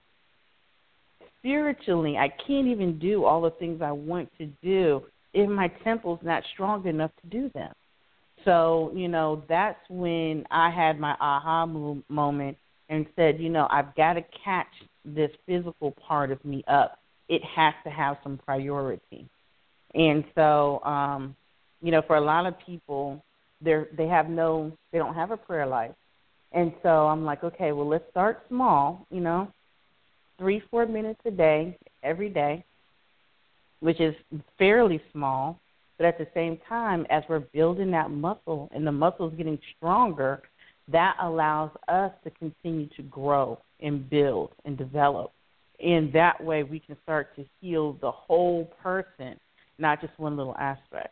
Spiritually, I can't even do all the things I want to do if my temple's not strong enough to do them. So, you know, that's when I had my aha moment and said, you know, I've got to catch this physical part of me up. It has to have some priority. And so, um, you know, for a lot of people, they're, they have no, they don't have a prayer life. And so I'm like, okay, well, let's start small, you know, three, four minutes a day, every day, which is fairly small. But at the same time, as we're building that muscle and the muscle is getting stronger, that allows us to continue to grow and build and develop. And that way we can start to heal the whole person, not just one little aspect.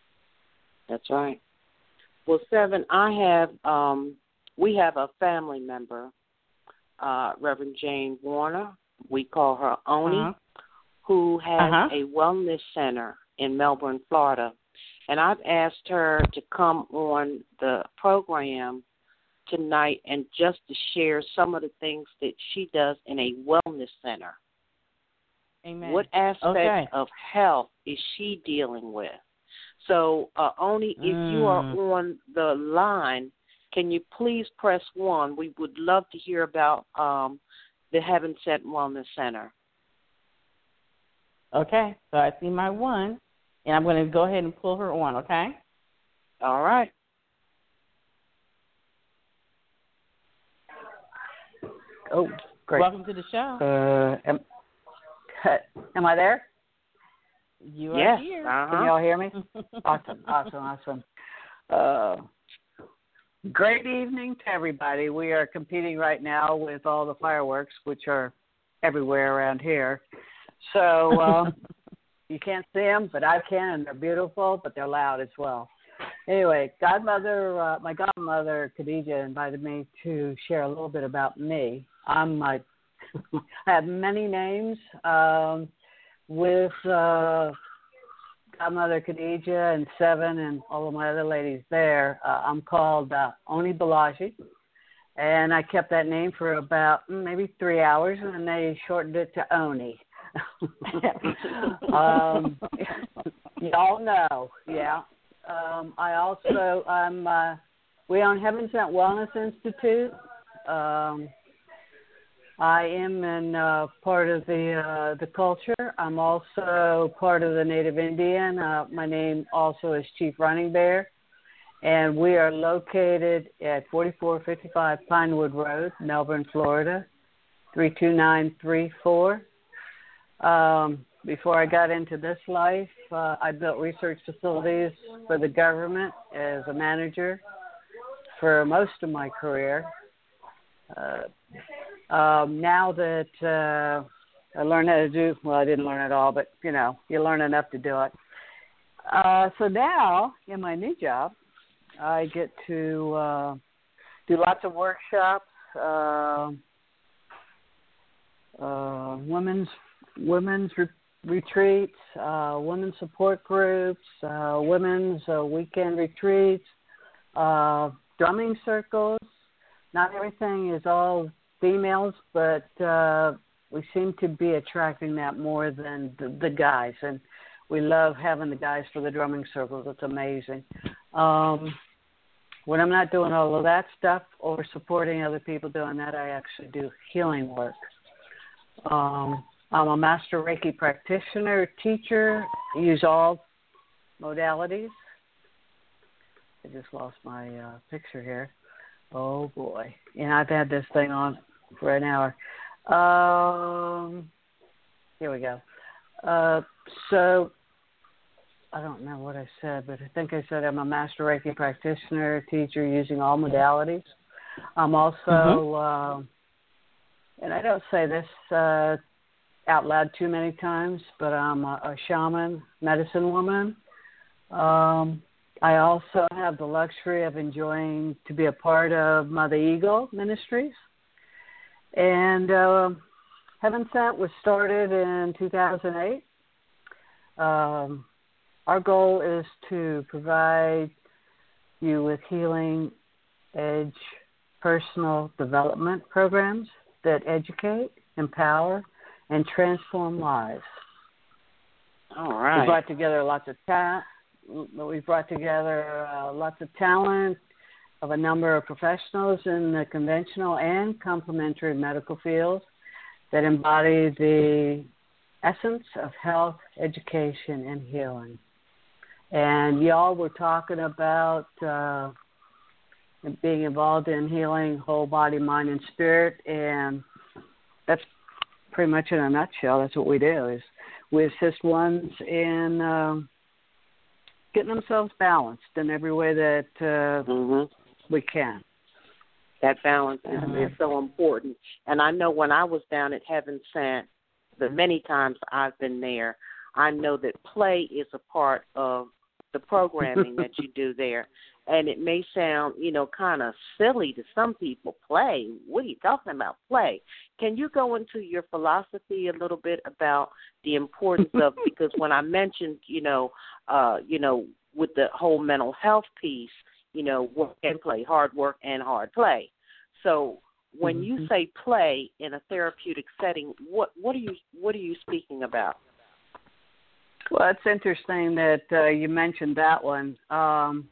That's right. Well, Seven, I have, um, we have a family member, uh, Reverend Jane Warner. We call her Oni, Uh-huh. who has Uh-huh. a wellness center in Melbourne, Florida. And I've asked her to come on the program tonight and just to share some of the things that she does in a wellness center. Amen. What aspect okay. of health is she dealing with? So, uh, Oni, if mm. you are on the line, can you please press one? We would love to hear about um, the Heaven Sent Wellness Center. Okay, so I see my one, and I'm going to go ahead and pull her on, okay? All right. Oh, great. Welcome to the show. Uh, am, am I there? You yes. are here. Uh-huh. Can you all hear me? Awesome, awesome, awesome. Uh, great evening to everybody. We are competing right now with all the fireworks, which are everywhere around here. So um, you can't see them, but I can, and they're beautiful, but they're loud as well. Anyway, godmother, uh, my godmother, Khadija, invited me to share a little bit about me. I'm like, I have many names. Um, with uh, godmother Khadija and Seven and all of my other ladies there, uh, I'm called uh, Oni Balaji. And I kept that name for about mm, maybe three hours, and then they shortened it to Oni. um, y'all know, yeah. Um, I also, I'm, uh, we own Heaven Sent Wellness Institute. Um, I am in uh, part of the uh, the culture. I'm also part of the Native Indian. Uh, my name also is Chief Running Bear. And we are located at forty-four fifty-five Pinewood Road, Melbourne, Florida, three two nine three four. Um, before I got into this life, uh, I built research facilities for the government as a manager for most of my career. Uh, um, now that uh, I learned how to do, well, I didn't learn it all, but, you know, you learn enough to do it. Uh, so now, in my new job, I get to uh, do lots of workshops, uh, uh, women's women's re- retreats, uh, women's support groups, uh, women's uh, weekend retreats, uh, drumming circles. Not everything is all females, but uh, we seem to be attracting that more than the, the guys, and we love having the guys for the drumming circles. It's amazing. Um, when I'm not doing all of that stuff or supporting other people doing that, I actually do healing work. Um, I'm a master Reiki practitioner, teacher. I use all modalities. I just lost my uh, picture here. Oh, boy. And I've had this thing on for an hour. Um, here we go. Uh, so I don't know what I said, but I think I said I'm a master Reiki practitioner, teacher using all modalities. I'm also, mm-hmm. uh, and I don't say this uh, out loud too many times, but I'm a, a shaman, medicine woman. Um, I also have the luxury of enjoying to be a part of Mother Eagle Ministries. And uh, Heaven Sent was started in two thousand eight. Um, our goal is to provide you with healing edge personal development programs that educate, empower, and transform lives. All right. We brought together lots of talent. We've brought together uh, lots of talent of a number of professionals in the conventional and complementary medical fields that embody the essence of health, education, and healing. And y'all were talking about uh, being involved in healing whole body, mind, and spirit, and that's pretty much in a nutshell. That's what we do, is we assist ones in uh, getting themselves balanced in every way that uh, mm-hmm. we can. That balance is, uh-huh. is so important. And I know when I was down at Heaven Sent, the many times I've been there, I know that play is a part of the programming that you do there. And it may sound, you know, kind of silly to some people. Play? What are you talking about, play? Can you go into your philosophy a little bit about the importance of, because when I mentioned, you know, uh, you know, with the whole mental health piece, you know, work and play, hard work and hard play. So when mm-hmm. you say play in a therapeutic setting, what what are you what are you speaking about? Well, it's interesting that uh, you mentioned that one. Um,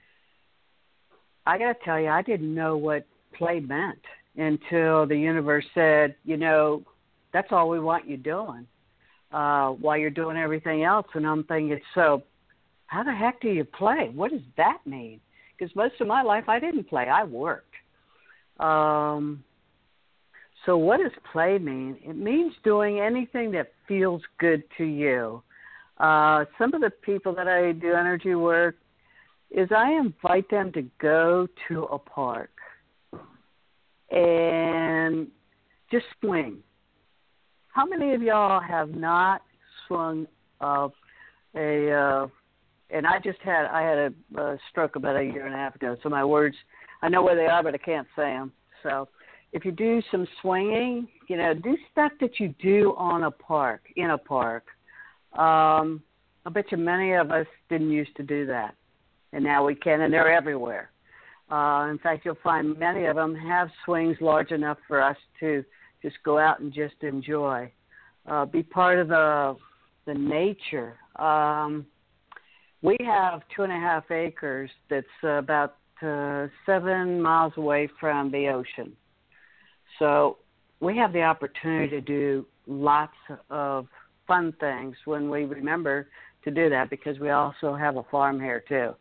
I got to tell you, I didn't know what play meant until the universe said, you know, that's all we want you doing uh, while you're doing everything else. And I'm thinking, so how the heck do you play? What does that mean? Because most of my life I didn't play. I worked. Um, so what does play mean? It means doing anything that feels good to you. Uh, some of the people that I do energy work is I invite them to go to a park and just swing. how many of y'all have not swung uh, a? Uh, and I just had I had a, a stroke about a year and a half ago, so my words I know where they are, but I can't say them. So if you do some swinging, you know, do stuff that you do on a park in a park. Um, I bet you many of us didn't used to do that, and now we can, and they're everywhere. Uh, in fact, you'll find many of them have swings large enough for us to just go out and just enjoy, uh, be part of the the nature. Um, we have two and a half acres that's uh, about uh, seven miles away from the ocean. So we have the opportunity to do lots of fun things when we remember to do that, because we also have a farm here too.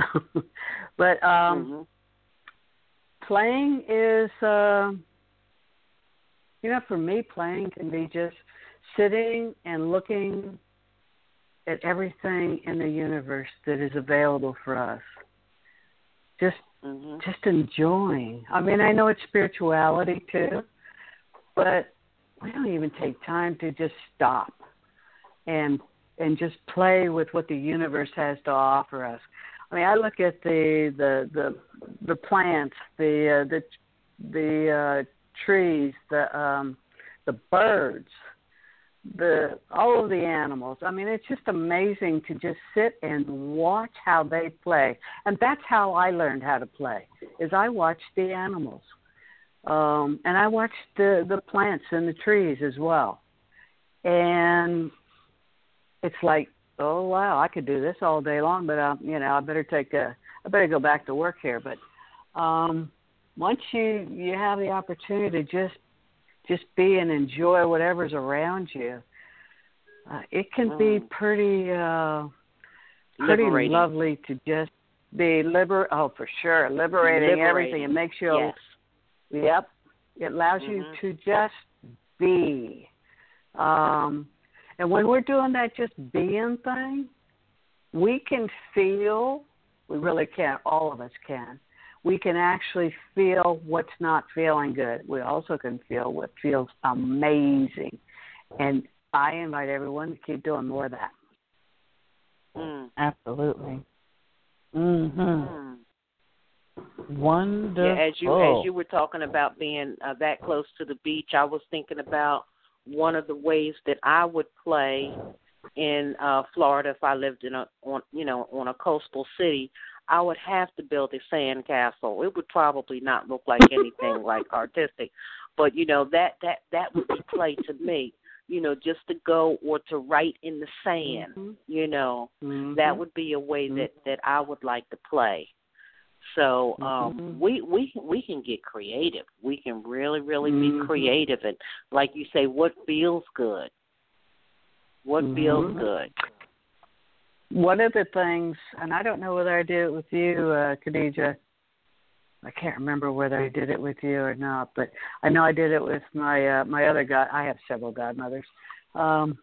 But um, mm-hmm. playing is, uh, you know, for me, playing can be just sitting and looking at everything in the universe that is available for us. Just, mm-hmm. just enjoying. I mean, I know it's spirituality too, but we don't even take time to just stop and and just play with what the universe has to offer us. I mean, I look at the the the, the plants, the uh, the the uh, trees, the um, the birds, the all of the animals. I mean, it's just amazing to just sit and watch how they play. And that's how I learned how to play, is I watched the animals. Um, and I watched the, the plants and the trees as well. And it's like, oh, wow, I could do this all day long, but, uh, you know, I better take a, I better go back to work here. But um, once you, you have the opportunity to just just be and enjoy whatever's around you, uh, it can mm. be pretty uh, pretty liberating. Lovely to just be liber. Oh, for sure, liberating, liberating. Everything. It makes you. Yes. Yep. It allows mm-hmm. you to just be. Um, and when we're doing that just being thing, we can feel. We really can. All of us can. We can actually feel what's not feeling good. We also can feel what feels amazing. And I invite everyone to keep doing more of that. Mm. Absolutely. Mm-hmm. Mm. Wonderful. Yeah, as you as you were talking about being uh, that close to the beach, I was thinking about one of the ways that I would play in uh, Florida if I lived in a on you know on a coastal city. I would have to build a sand castle. It would probably not look like anything like artistic, but you know that that that would be play to me. You know, just to go or to write in the sand. Mm-hmm. You know, mm-hmm. that would be a way that, that I would like to play. So um, mm-hmm. we we we can get creative. We can really really mm-hmm. be creative, and like you say, what feels good. What mm-hmm. feels good. One of the things, and I don't know whether I did it with you, uh, Khadija. I can't remember whether I did it with you or not, but I know I did it with my uh, my other god. I have several godmothers. Um,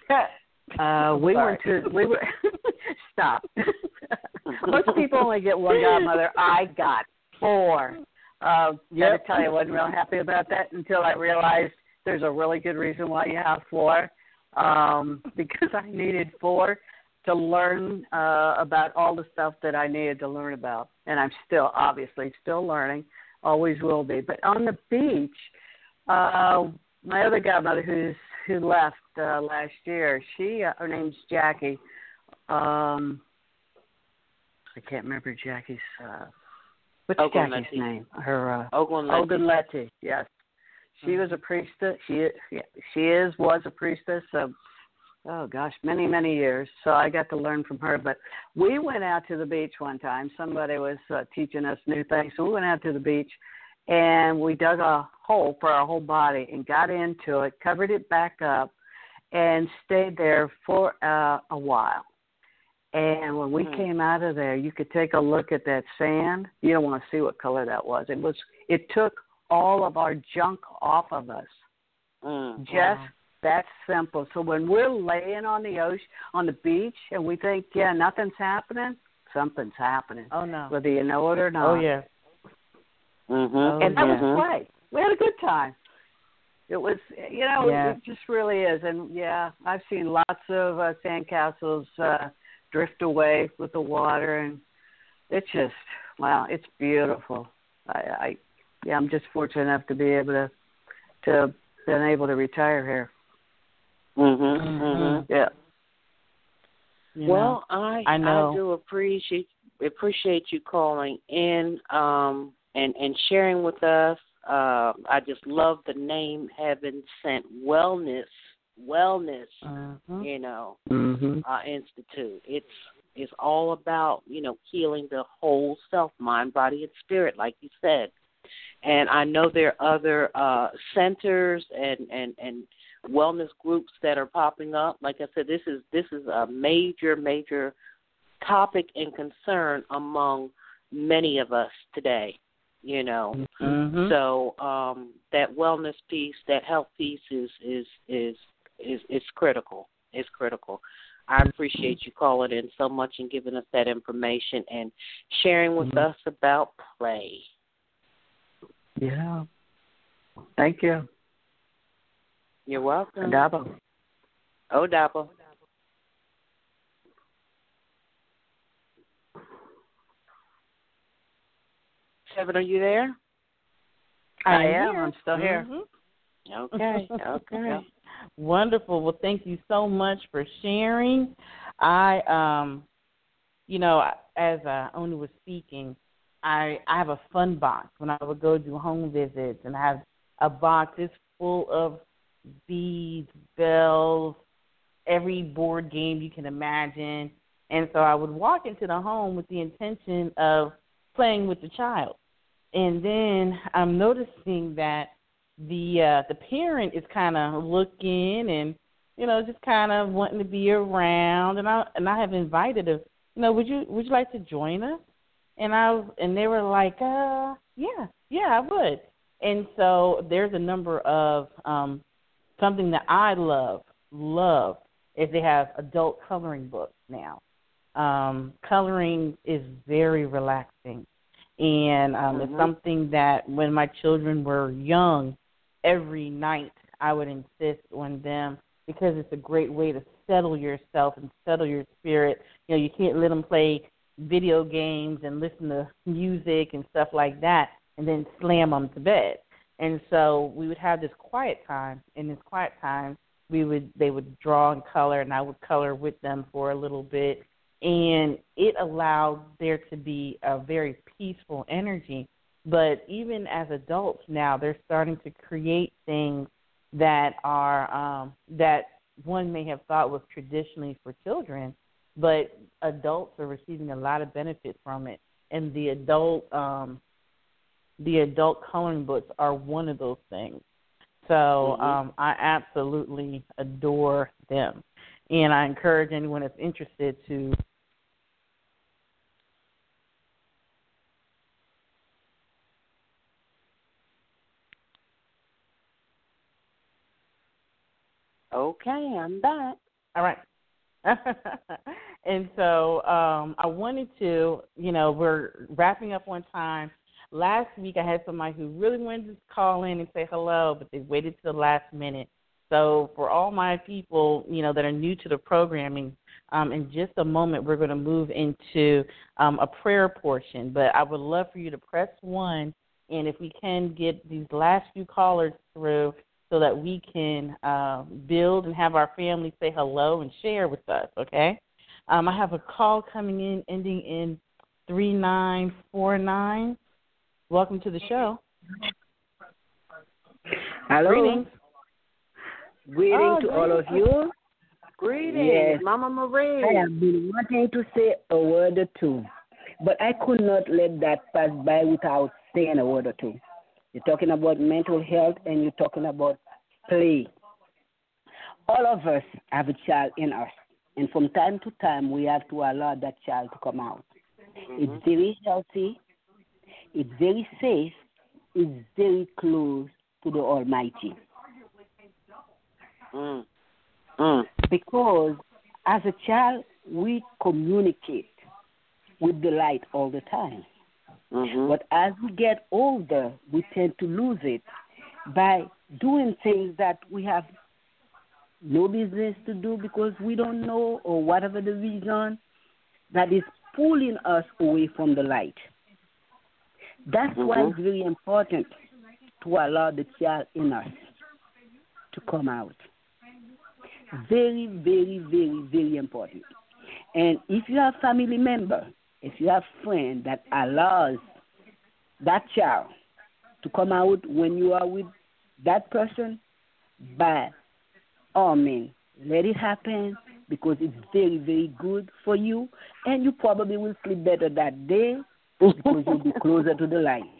uh, we went to we were stop. Most people only get one godmother. I got four. Uh, yep. Got to tell you, I wasn't real happy about that until I realized there's a really good reason why you have four, um, because I needed four to learn uh, about all the stuff that I needed to learn about. And I'm still, obviously, still learning, always will be. But on the beach, uh, my other godmother who's, who left uh, last year, she, uh, her name's Jackie. Um, I can't remember Jackie's, uh, what's Ogun Jackie's Letty. name? Her, uh, Ogun Ogun Letty, yes. She mm-hmm. was a priestess. She, she is, was a priestess of, oh, gosh, many, many years. So I got to learn from her. But we went out to the beach one time. Somebody was uh, teaching us new things. So we went out to the beach, and we dug a hole for our whole body and got into it, covered it back up, and stayed there for uh, a while. And when we mm. came out of there, you could take a look at that sand. You don't want to see what color that was. It was. It took all of our junk off of us. Mm. Just wow. That simple. So when we're laying on the ocean, on the beach, and we think, yeah, nothing's happening, something's happening. Oh, no. Whether you know it or not. Oh, yeah. Mm-hmm. And that mm-hmm. was play. We had a good time. It was, you know, Yeah. it just really is. And, yeah, I've seen lots of uh, sandcastles uh, drift away with the water, and it's just, wow, it's beautiful. I, I yeah, I'm just fortunate enough to be able to, to been able to retire here. Mhm. Mhm. Mhm. Yeah. You Well, know, I I know. I do appreciate appreciate you calling in um and and sharing with us. Uh, I just love the name Heaven Sent Wellness Wellness. Mhm. You know, Mhm. uh, Institute. It's it's all about you know healing the whole self, mind, body, and spirit, like you said. And I know there are other uh, centers and, and, and wellness groups that are popping up. Like I said, this is this is a major, major topic and concern among many of us today. You know, Mhm. so um, that wellness piece, that health piece, is is is is is critical. It's critical. I appreciate you calling in so much and giving us that information and sharing with Mhm. us about play. Yeah. Thank you. You're welcome. Adabo. Oh, Dapple. Seven, are you there? I am am. here. I'm still here. Mhm. Okay, okay. Yeah. Wonderful. Well, thank you so much for sharing. I, um, you know, as uh, Ona was speaking, I I have a fun box when I would go do home visits, and I have a box that's full of beads, bells, every board game you can imagine. And so I would walk into the home with the intention of playing with the child. And then I'm noticing that the uh, the parent is kind of looking and, you know, just kind of wanting to be around. And I and I have invited her, you know, would you would you like to join us? And I and they were like, uh, yeah, yeah, I would. And so there's a number of um, something that I love, love, is they have adult coloring books now. Um, coloring is very relaxing. And um, Mhm. it's something that when my children were young, every night I would insist on them because it's a great way to settle yourself and settle your spirit. You know, you can't let them play video games and listen to music and stuff like that and then slam them to bed. And so we would have this quiet time. In this quiet time, we would they would draw and color, and I would color with them for a little bit. And it allowed there to be a very peaceful energy. But even as adults now, they're starting to create things that are um, that one may have thought was traditionally for children, but adults are receiving a lot of benefit from it. And the adult um, the adult coloring books are one of those things. So Mhm. um, I absolutely adore them. And I encourage anyone that's interested to Okay, I'm back. all right. And so um, I wanted to, you know, we're wrapping up on time. Last week I had somebody who really wanted to call in and say hello, but they waited to the last minute. So for all my people, you know, that are new to the programming, um, in just a moment we're going to move into um, a prayer portion. But I would love for you to press one, and if we can get these last few callers through, so that we can uh, build and have our family say hello and share with us, okay? Um, I have a call coming in ending in three nine four nine. Welcome to the show. Hello. Greetings. Greeting Oh, to all of you. Greetings, Yes. Mama Marie. I have been wanting to say a word or two, but I could not let that pass by without saying a word or two. You're talking about mental health and you're talking about play. All of us have a child in us, and from time to time we have to allow that child to come out. Mhm. It's very healthy, it's very safe, it's very close to the Almighty. Mm. Mm. Because as a child, we communicate with the light all the time. Mhm. But as we get older, we tend to lose it by doing things that we have no business to do because we don't know or whatever the reason that is pulling us away from the light. That's mm-hmm. why it's very important to allow the child in us to come out. Very, very, very, very important. And if you have family member, if you have friend that allows that child to come out when you are with that person, by all means, let it happen because it's very, very good for you, and you probably will sleep better that day because you'll be closer to the light.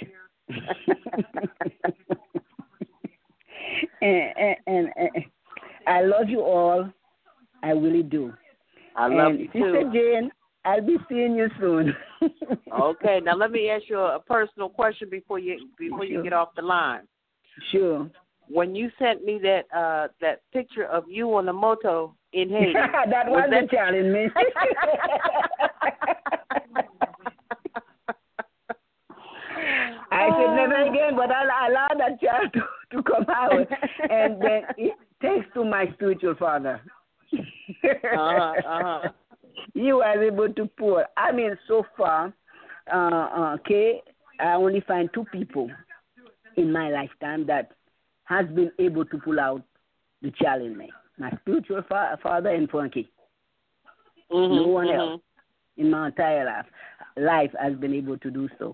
and, and, and, and I love you all. I really do. I love and you Sister too. Jane, I'll be seeing you soon. Okay, now let me ask you a personal question before you before sure. you get off the line. Sure. When you sent me that uh, that picture of you on the moto in Haiti, that was was that the challenge, me. I said never again, but I'll allow that child to, to come out, and then it, thanks to my spiritual father. uh-huh, uh-huh. You was able to pull. I mean, so far, uh, uh, okay, I only find two people in my lifetime that has been able to pull out the child in me. My spiritual fa- father and Frankie. Mm-hmm, no one mm-hmm. else in my entire life life has been able to do so.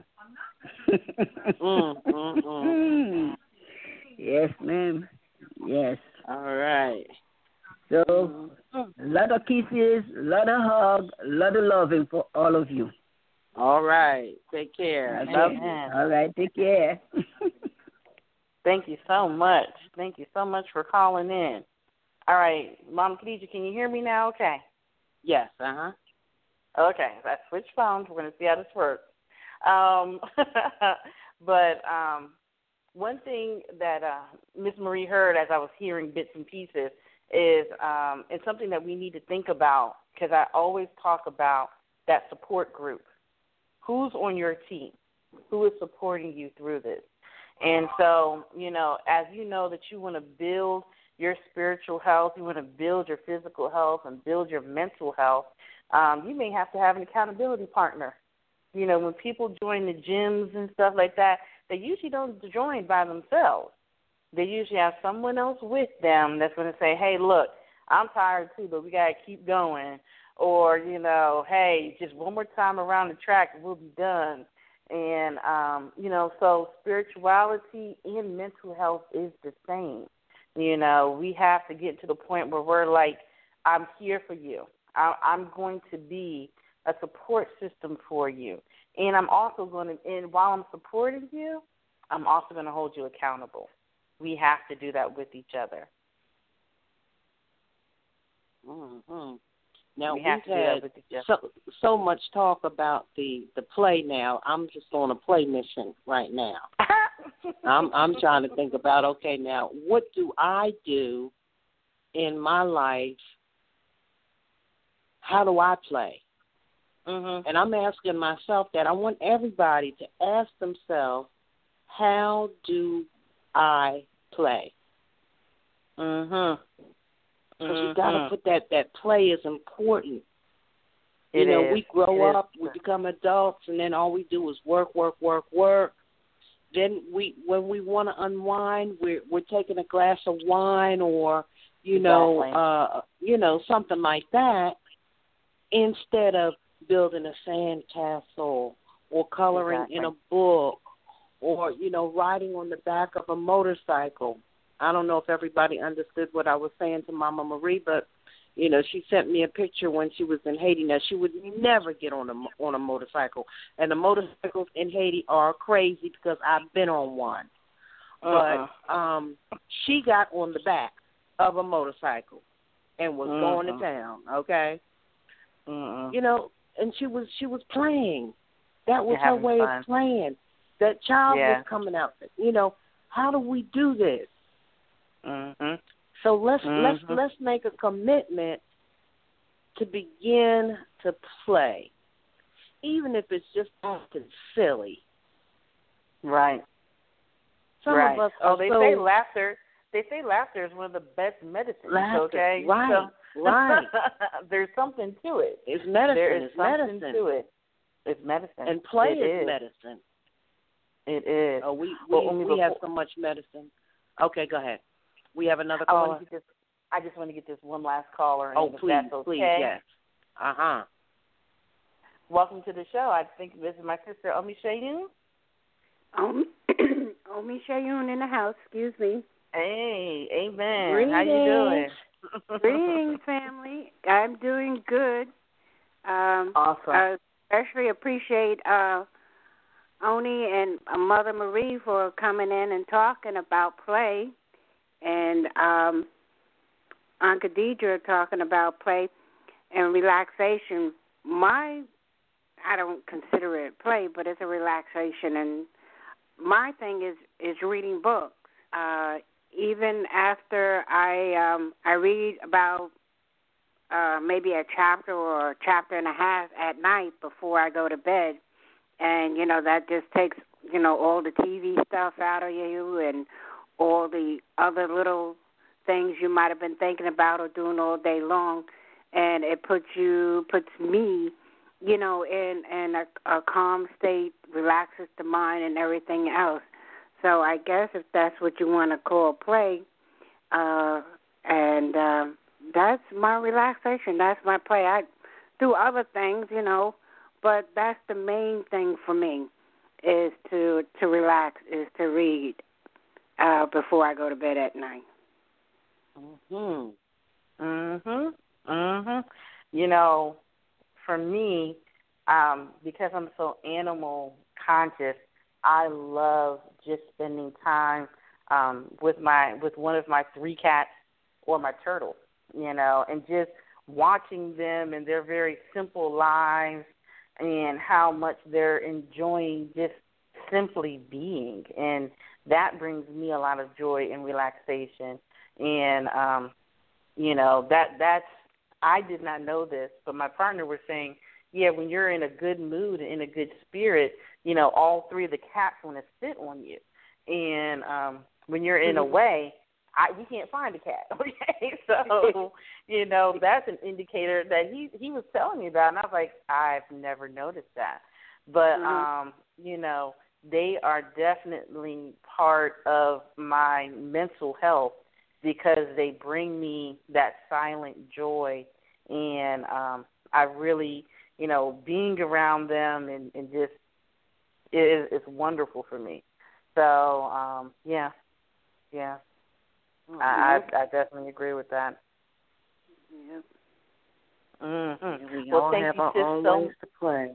mm, mm, mm. Yes, ma'am. Yes. All right. So, mm-hmm. a lot of kisses, a lot of hugs, a lot of loving for all of you. All right. Take care. Okay. Love you. All right. Take care. Thank you so much. Thank you so much for calling in. All right, Mom Khadija, can you hear me now? Okay. Yes. Uh huh. Okay. I switched phones. We're going to see how this works. Um, but um, one thing that uh, Miss Marie heard as I was hearing bits and pieces is um, it's something that we need to think about because I always talk about that support group. Who's on your team? Who is supporting you through this? And so, you know, as you know that you want to build your spiritual health, you want to build your physical health and build your mental health, um, you may have to have an accountability partner. You know, when people join the gyms and stuff like that, they usually don't join by themselves. They usually have someone else with them that's going to say, hey, look, I'm tired too, but we got to keep going. Or, you know, hey, just one more time around the track and we'll be done. And, um, you know, so spirituality and mental health is the same. You know, we have to get to the point where we're like, I'm here for you. I, I'm going to be a support system for you. And I'm also going to, and while I'm supporting you, I'm also going to hold you accountable. We have to do that with each other. Mm-hmm. Now, we we've have to do had that with each other. so, so much talk about the, the play now. I'm just on a play mission right now. I'm I'm trying to think about, okay, now, what do I do in my life? How do I play? Mm-hmm. And I'm asking myself that. I want everybody to ask themselves, how do I play? Mm-hmm. Because mm-hmm. you got to put that, that play is important. It you know, is. we grow it up, is. we become adults, and then all we do is work, work, work, work. Then we, when we want to unwind, we're we're taking a glass of wine or, you know, Exactly. uh, you know, something like that, instead of building a sand castle or coloring Exactly. in a book or, you know, riding on the back of a motorcycle. I don't know if everybody understood what I was saying to Mama Marie, but, you know, she sent me a picture when she was in Haiti. Now, she would never get on a, on a motorcycle. And the motorcycles in Haiti are crazy because I've been on one. Uh-uh. But um, she got on the back of a motorcycle and was uh-uh. going to town, okay? Uh-uh. You know, and she was she was playing. That was You're her way fun. of playing. That child yeah. was coming out. You know, how do we do this? Mm-hmm. So let's mm-hmm. let's let's make a commitment to begin to play, even if it's just something silly. Right. Some right. of us oh, are they so say laughter. They say laughter is one of the best medicines. laughter. Okay, Right, so, right. there's something to it. It's medicine. There is it's something medicine. to it. It's medicine. And play it is, is medicine. It is. Oh, we well, we, we before, have so much medicine. Okay, go ahead. We have another I caller. want to get this. I just want to get this one last caller. Oh, if please, that's okay. please, yes. Uh huh. Welcome to the show. I think this is my sister Omi Shayun. Um, Omi Shayun in the house. Excuse me. Hey, amen. Greetings. How you doing? Greetings, family. I'm doing good. Um, awesome. I especially appreciate uh, Oni and uh, Mother Marie for coming in and talking about play, and um, Aunt Khadija talking about play and relaxation. My, I don't consider it play, but it's a relaxation, and my thing is is reading books. Uh, even after I um, I read about uh, maybe a chapter or a chapter and a half at night before I go to bed, and you know that just takes you know all the T V stuff out of you and all the other little things you might have been thinking about or doing all day long, and it puts you puts me you know in in a, a calm state, relaxes the mind and everything else. So I guess if that's what you want to call play, uh, and uh, that's my relaxation. That's my play. I do other things, you know, but that's the main thing for me is to to relax, is to read uh, before I go to bed at night. Mhm. Mhm. Mhm. You know, for me, um, because I'm so animal conscious, I love just spending time um, with my with one of my three cats or my turtles, you know, and just watching them and their very simple lives and how much they're enjoying just simply being, and that brings me a lot of joy and relaxation. And um, you know that that's I did not know this, but my partner was saying, yeah, when you're in a good mood and in a good spirit, you know, all three of the cats want to sit on you. And um, when you're in a way, I, we can't find a cat, okay? So, you know, that's an indicator that he he was telling me about, and I was like, I've never noticed that. But, Mm-hmm. um, you know, they are definitely part of my mental health because they bring me that silent joy, and um, I really, you know, being around them and, and just is is wonderful for me. So, um, yeah, yeah, Mm-hmm. I, I I definitely agree with that. Yep. Mm-hmm. We Well, all thank have you, our sis, own so ways to play.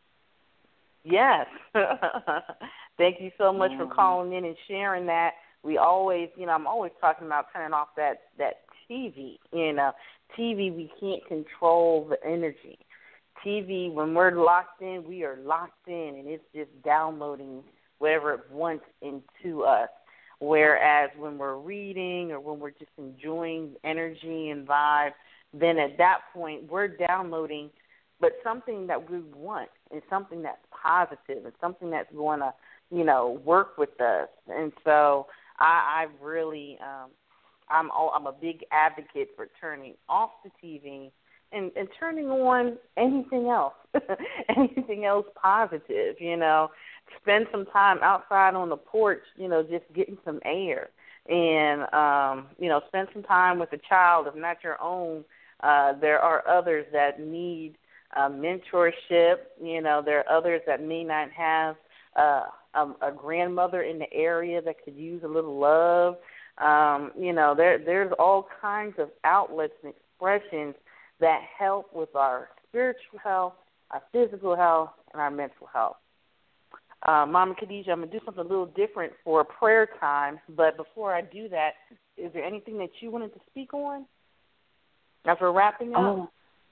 yes. Thank you so much Mm-hmm. for calling in and sharing that. We always, you know, I'm always talking about turning off that, that T V. You know, T V, we can't control the energy. T V, when we're locked in, we are locked in, and it's just downloading whatever it wants into us. Whereas when we're reading or when we're just enjoying energy and vibe, then at that point we're downloading, but something that we want and something that's positive and something that's going to, you know, work with us. And so I, I really, um, I'm all, I'm a big advocate for turning off the T V and, and turning on anything else, anything else positive, you know. Spend some time outside on the porch, you know, just getting some air. And, um, you know, spend some time with a child, if not your own. Uh, there are others that need uh, mentorship. You know, there are others that may not have uh, a, a grandmother in the area that could use a little love. Um, you know, there there's all kinds of outlets and expressions that help with our spiritual health, our physical health, and our mental health. Uh, Mama Khadija, I'm going to do something a little different for prayer time, but before I do that, is there anything that you wanted to speak on as we're wrapping up? Oh.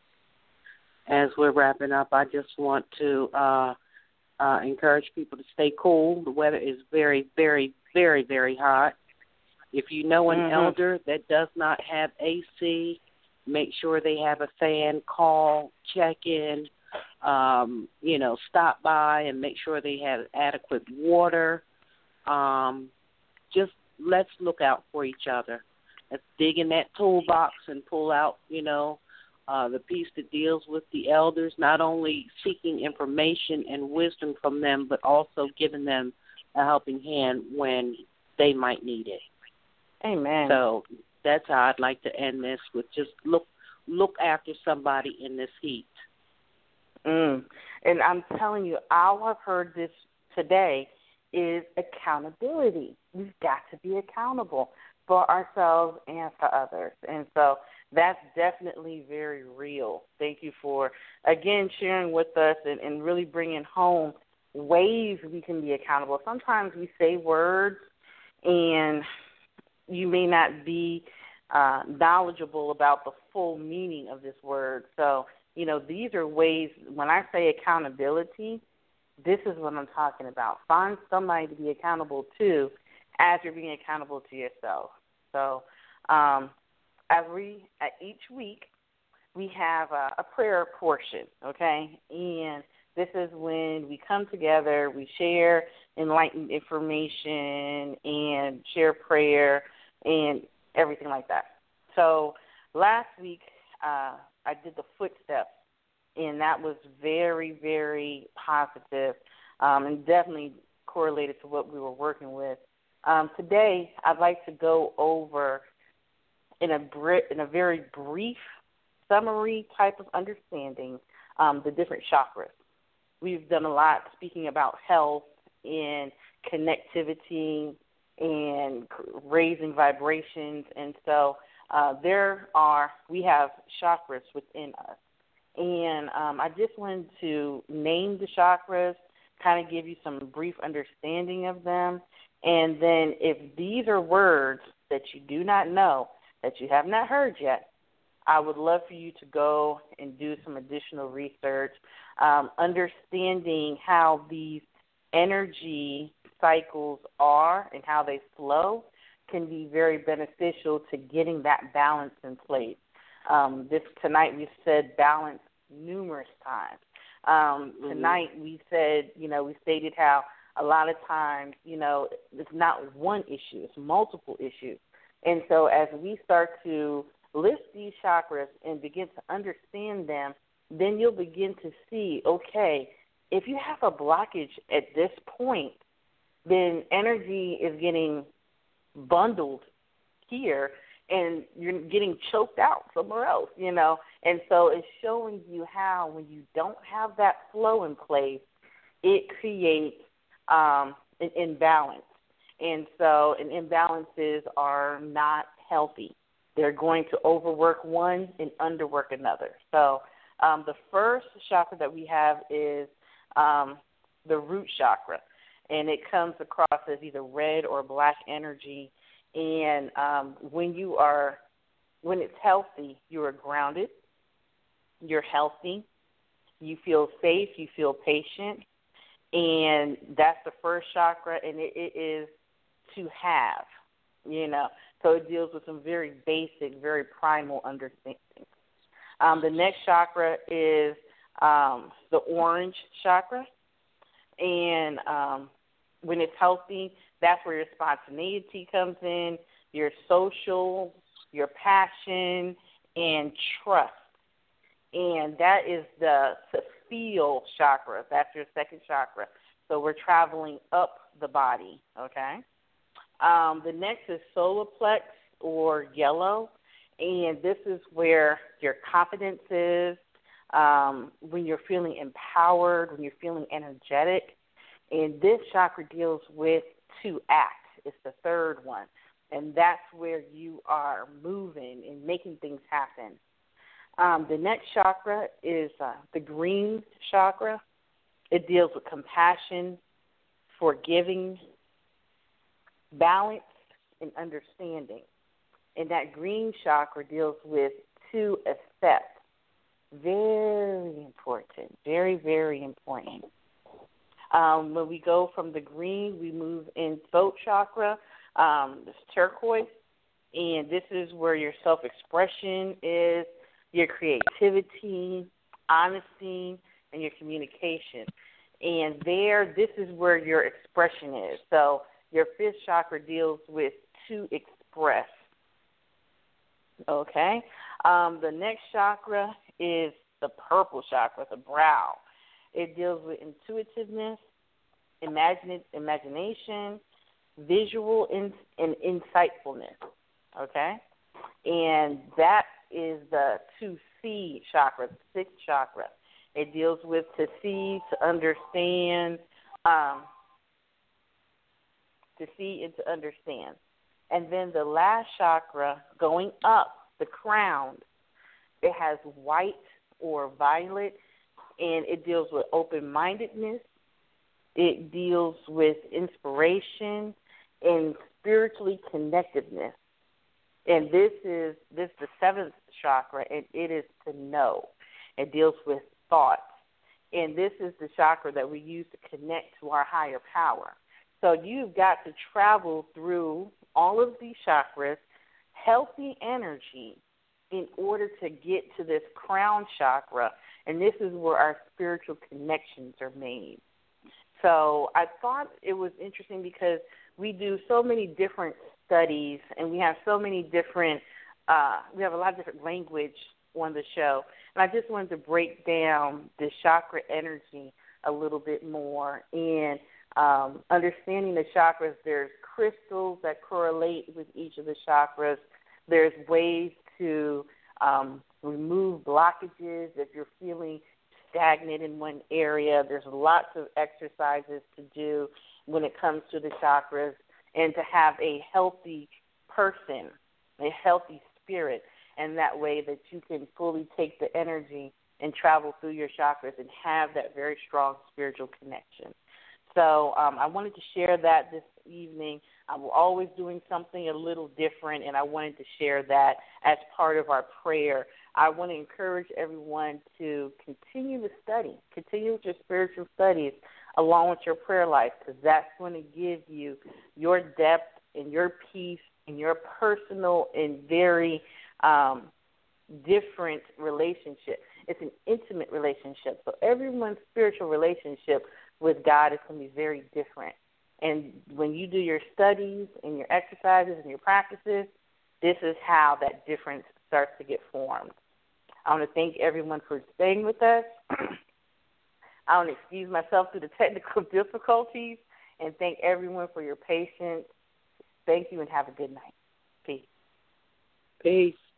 As we're wrapping up, I just want to uh, uh, encourage people to stay cool. The weather is very, very, very, very hot. If you know an mm-hmm. elder that does not have A C, make sure they have a fan, call, check in, um, you know, stop by and make sure they have adequate water. Um, let's look out for each other. Let's dig in that toolbox and pull out, you know, uh, the piece that deals with the elders, not only seeking information and wisdom from them, but also giving them a helping hand when they might need it. Amen. So that's how I'd like to end this, with just look look after somebody in this heat. Mm. And I'm telling you, all I've heard this today is accountability. We've got to be accountable for ourselves and for others. And so that's definitely very real. Thank you for, again, sharing with us and, and really bringing home ways we can be accountable. Sometimes we say words and you may not be uh, knowledgeable about the full meaning of this word. So, you know, these are ways, when I say accountability, this is what I'm talking about. Find somebody to be accountable to as you're being accountable to yourself. So um, every at each week we have a, a prayer portion, okay? And this is when we come together, we share enlightened information and share prayer and everything like that. So last week uh, I did the footsteps, and that was very, very positive um, and definitely correlated to what we were working with. Um, today I'd like to go over in a, br- in a very brief summary type of understanding um, the different chakras. We've done a lot speaking about health and connectivity and raising vibrations. And so uh, there are, we have chakras within us. And um, I just wanted to name the chakras, kind of give you some brief understanding of them. And then if these are words that you do not know, that you have not heard yet, I would love for you to go and do some additional research, um, understanding how these energy cycles are and how they flow can be very beneficial to getting that balance in place. Um, this tonight we said balance numerous times. Um, mm-hmm. Tonight we said, you know, we stated how a lot of times, you know, it's not one issue, it's multiple issues. And so as we start to list these chakras and begin to understand them, then you'll begin to see, okay, if you have a blockage at this point, then energy is getting bundled here and you're getting choked out somewhere else, you know. And so it's showing you how when you don't have that flow in place, it creates um, an imbalance. And so and imbalances are not healthy. They're going to overwork one and underwork another. So um, the first chakra that we have is um, the root chakra, and it comes across as either red or black energy. And um, when you are, when it's healthy, you are grounded, you're healthy, you feel safe, you feel patient, and that's the first chakra, and it, it is to have, you know. So it deals with some very basic, very primal understanding. Um, the next chakra is um, the orange chakra, and um, when it's healthy, that's where your spontaneity comes in, your social, your passion, and trust. And that is the feel chakra. That's your second chakra. So we're traveling up the body, okay? Um, the next is solar plex, or yellow, and this is where your confidence is, um, when you're feeling empowered, when you're feeling energetic. And this chakra deals with to act. It's the third one. And that's where you are moving and making things happen. Um, the next chakra is uh, the green chakra. It deals with compassion, forgiving, balance, and understanding. And that green chakra deals with to accept. Very important. Very, very important. Um, when we go from the green, we move in throat chakra, um, this turquoise, and this is where your self-expression is, your creativity, honesty, and your communication. And there, this is where your expression is. So your fifth chakra deals with to express. Okay? Um, the next chakra is the purple chakra, the brow. It deals with intuitiveness, imagine, imagination, visual, in, and insightfulness. Okay? And that is the to see chakra, the sixth chakra. It deals with to see, to understand, um, to see and to understand. And then the last chakra, going up, the crown, it has white or violet, and it deals with open-mindedness. It deals with inspiration and spiritually connectedness. And this is this is the seventh chakra, and it is to know. It deals with thoughts. And this is the chakra that we use to connect to our higher power. So you've got to travel through all of these chakras, healthy energy, in order to get to this crown chakra. And this is where our spiritual connections are made. So I thought it was interesting because we do so many different studies, and we have so many different, uh, we have a lot of different language on the show. And I just wanted to break down the chakra energy a little bit more. And um, understanding the chakras, there's crystals that correlate with each of the chakras. There's ways to um, remove blockages if you're feeling stagnant in one area. There's lots of exercises to do when it comes to the chakras, and to have a healthy person, a healthy spirit, and that way that you can fully take the energy and travel through your chakras and have that very strong spiritual connection. So um, I wanted to share that this evening. I'm always doing something a little different, and I wanted to share that as part of our prayer. I want to encourage everyone to continue to study, continue with your spiritual studies along with your prayer life, because that's going to give you your depth and your peace and your personal and very um, different relationship. It's an intimate relationship. So everyone's spiritual relationship with God is going to be very different. And when you do your studies and your exercises and your practices, this is how that difference starts to get formed. I want to thank everyone for staying with us. I want to excuse myself through the technical difficulties, and thank everyone for your patience. Thank you, and have a good night. Peace. Peace.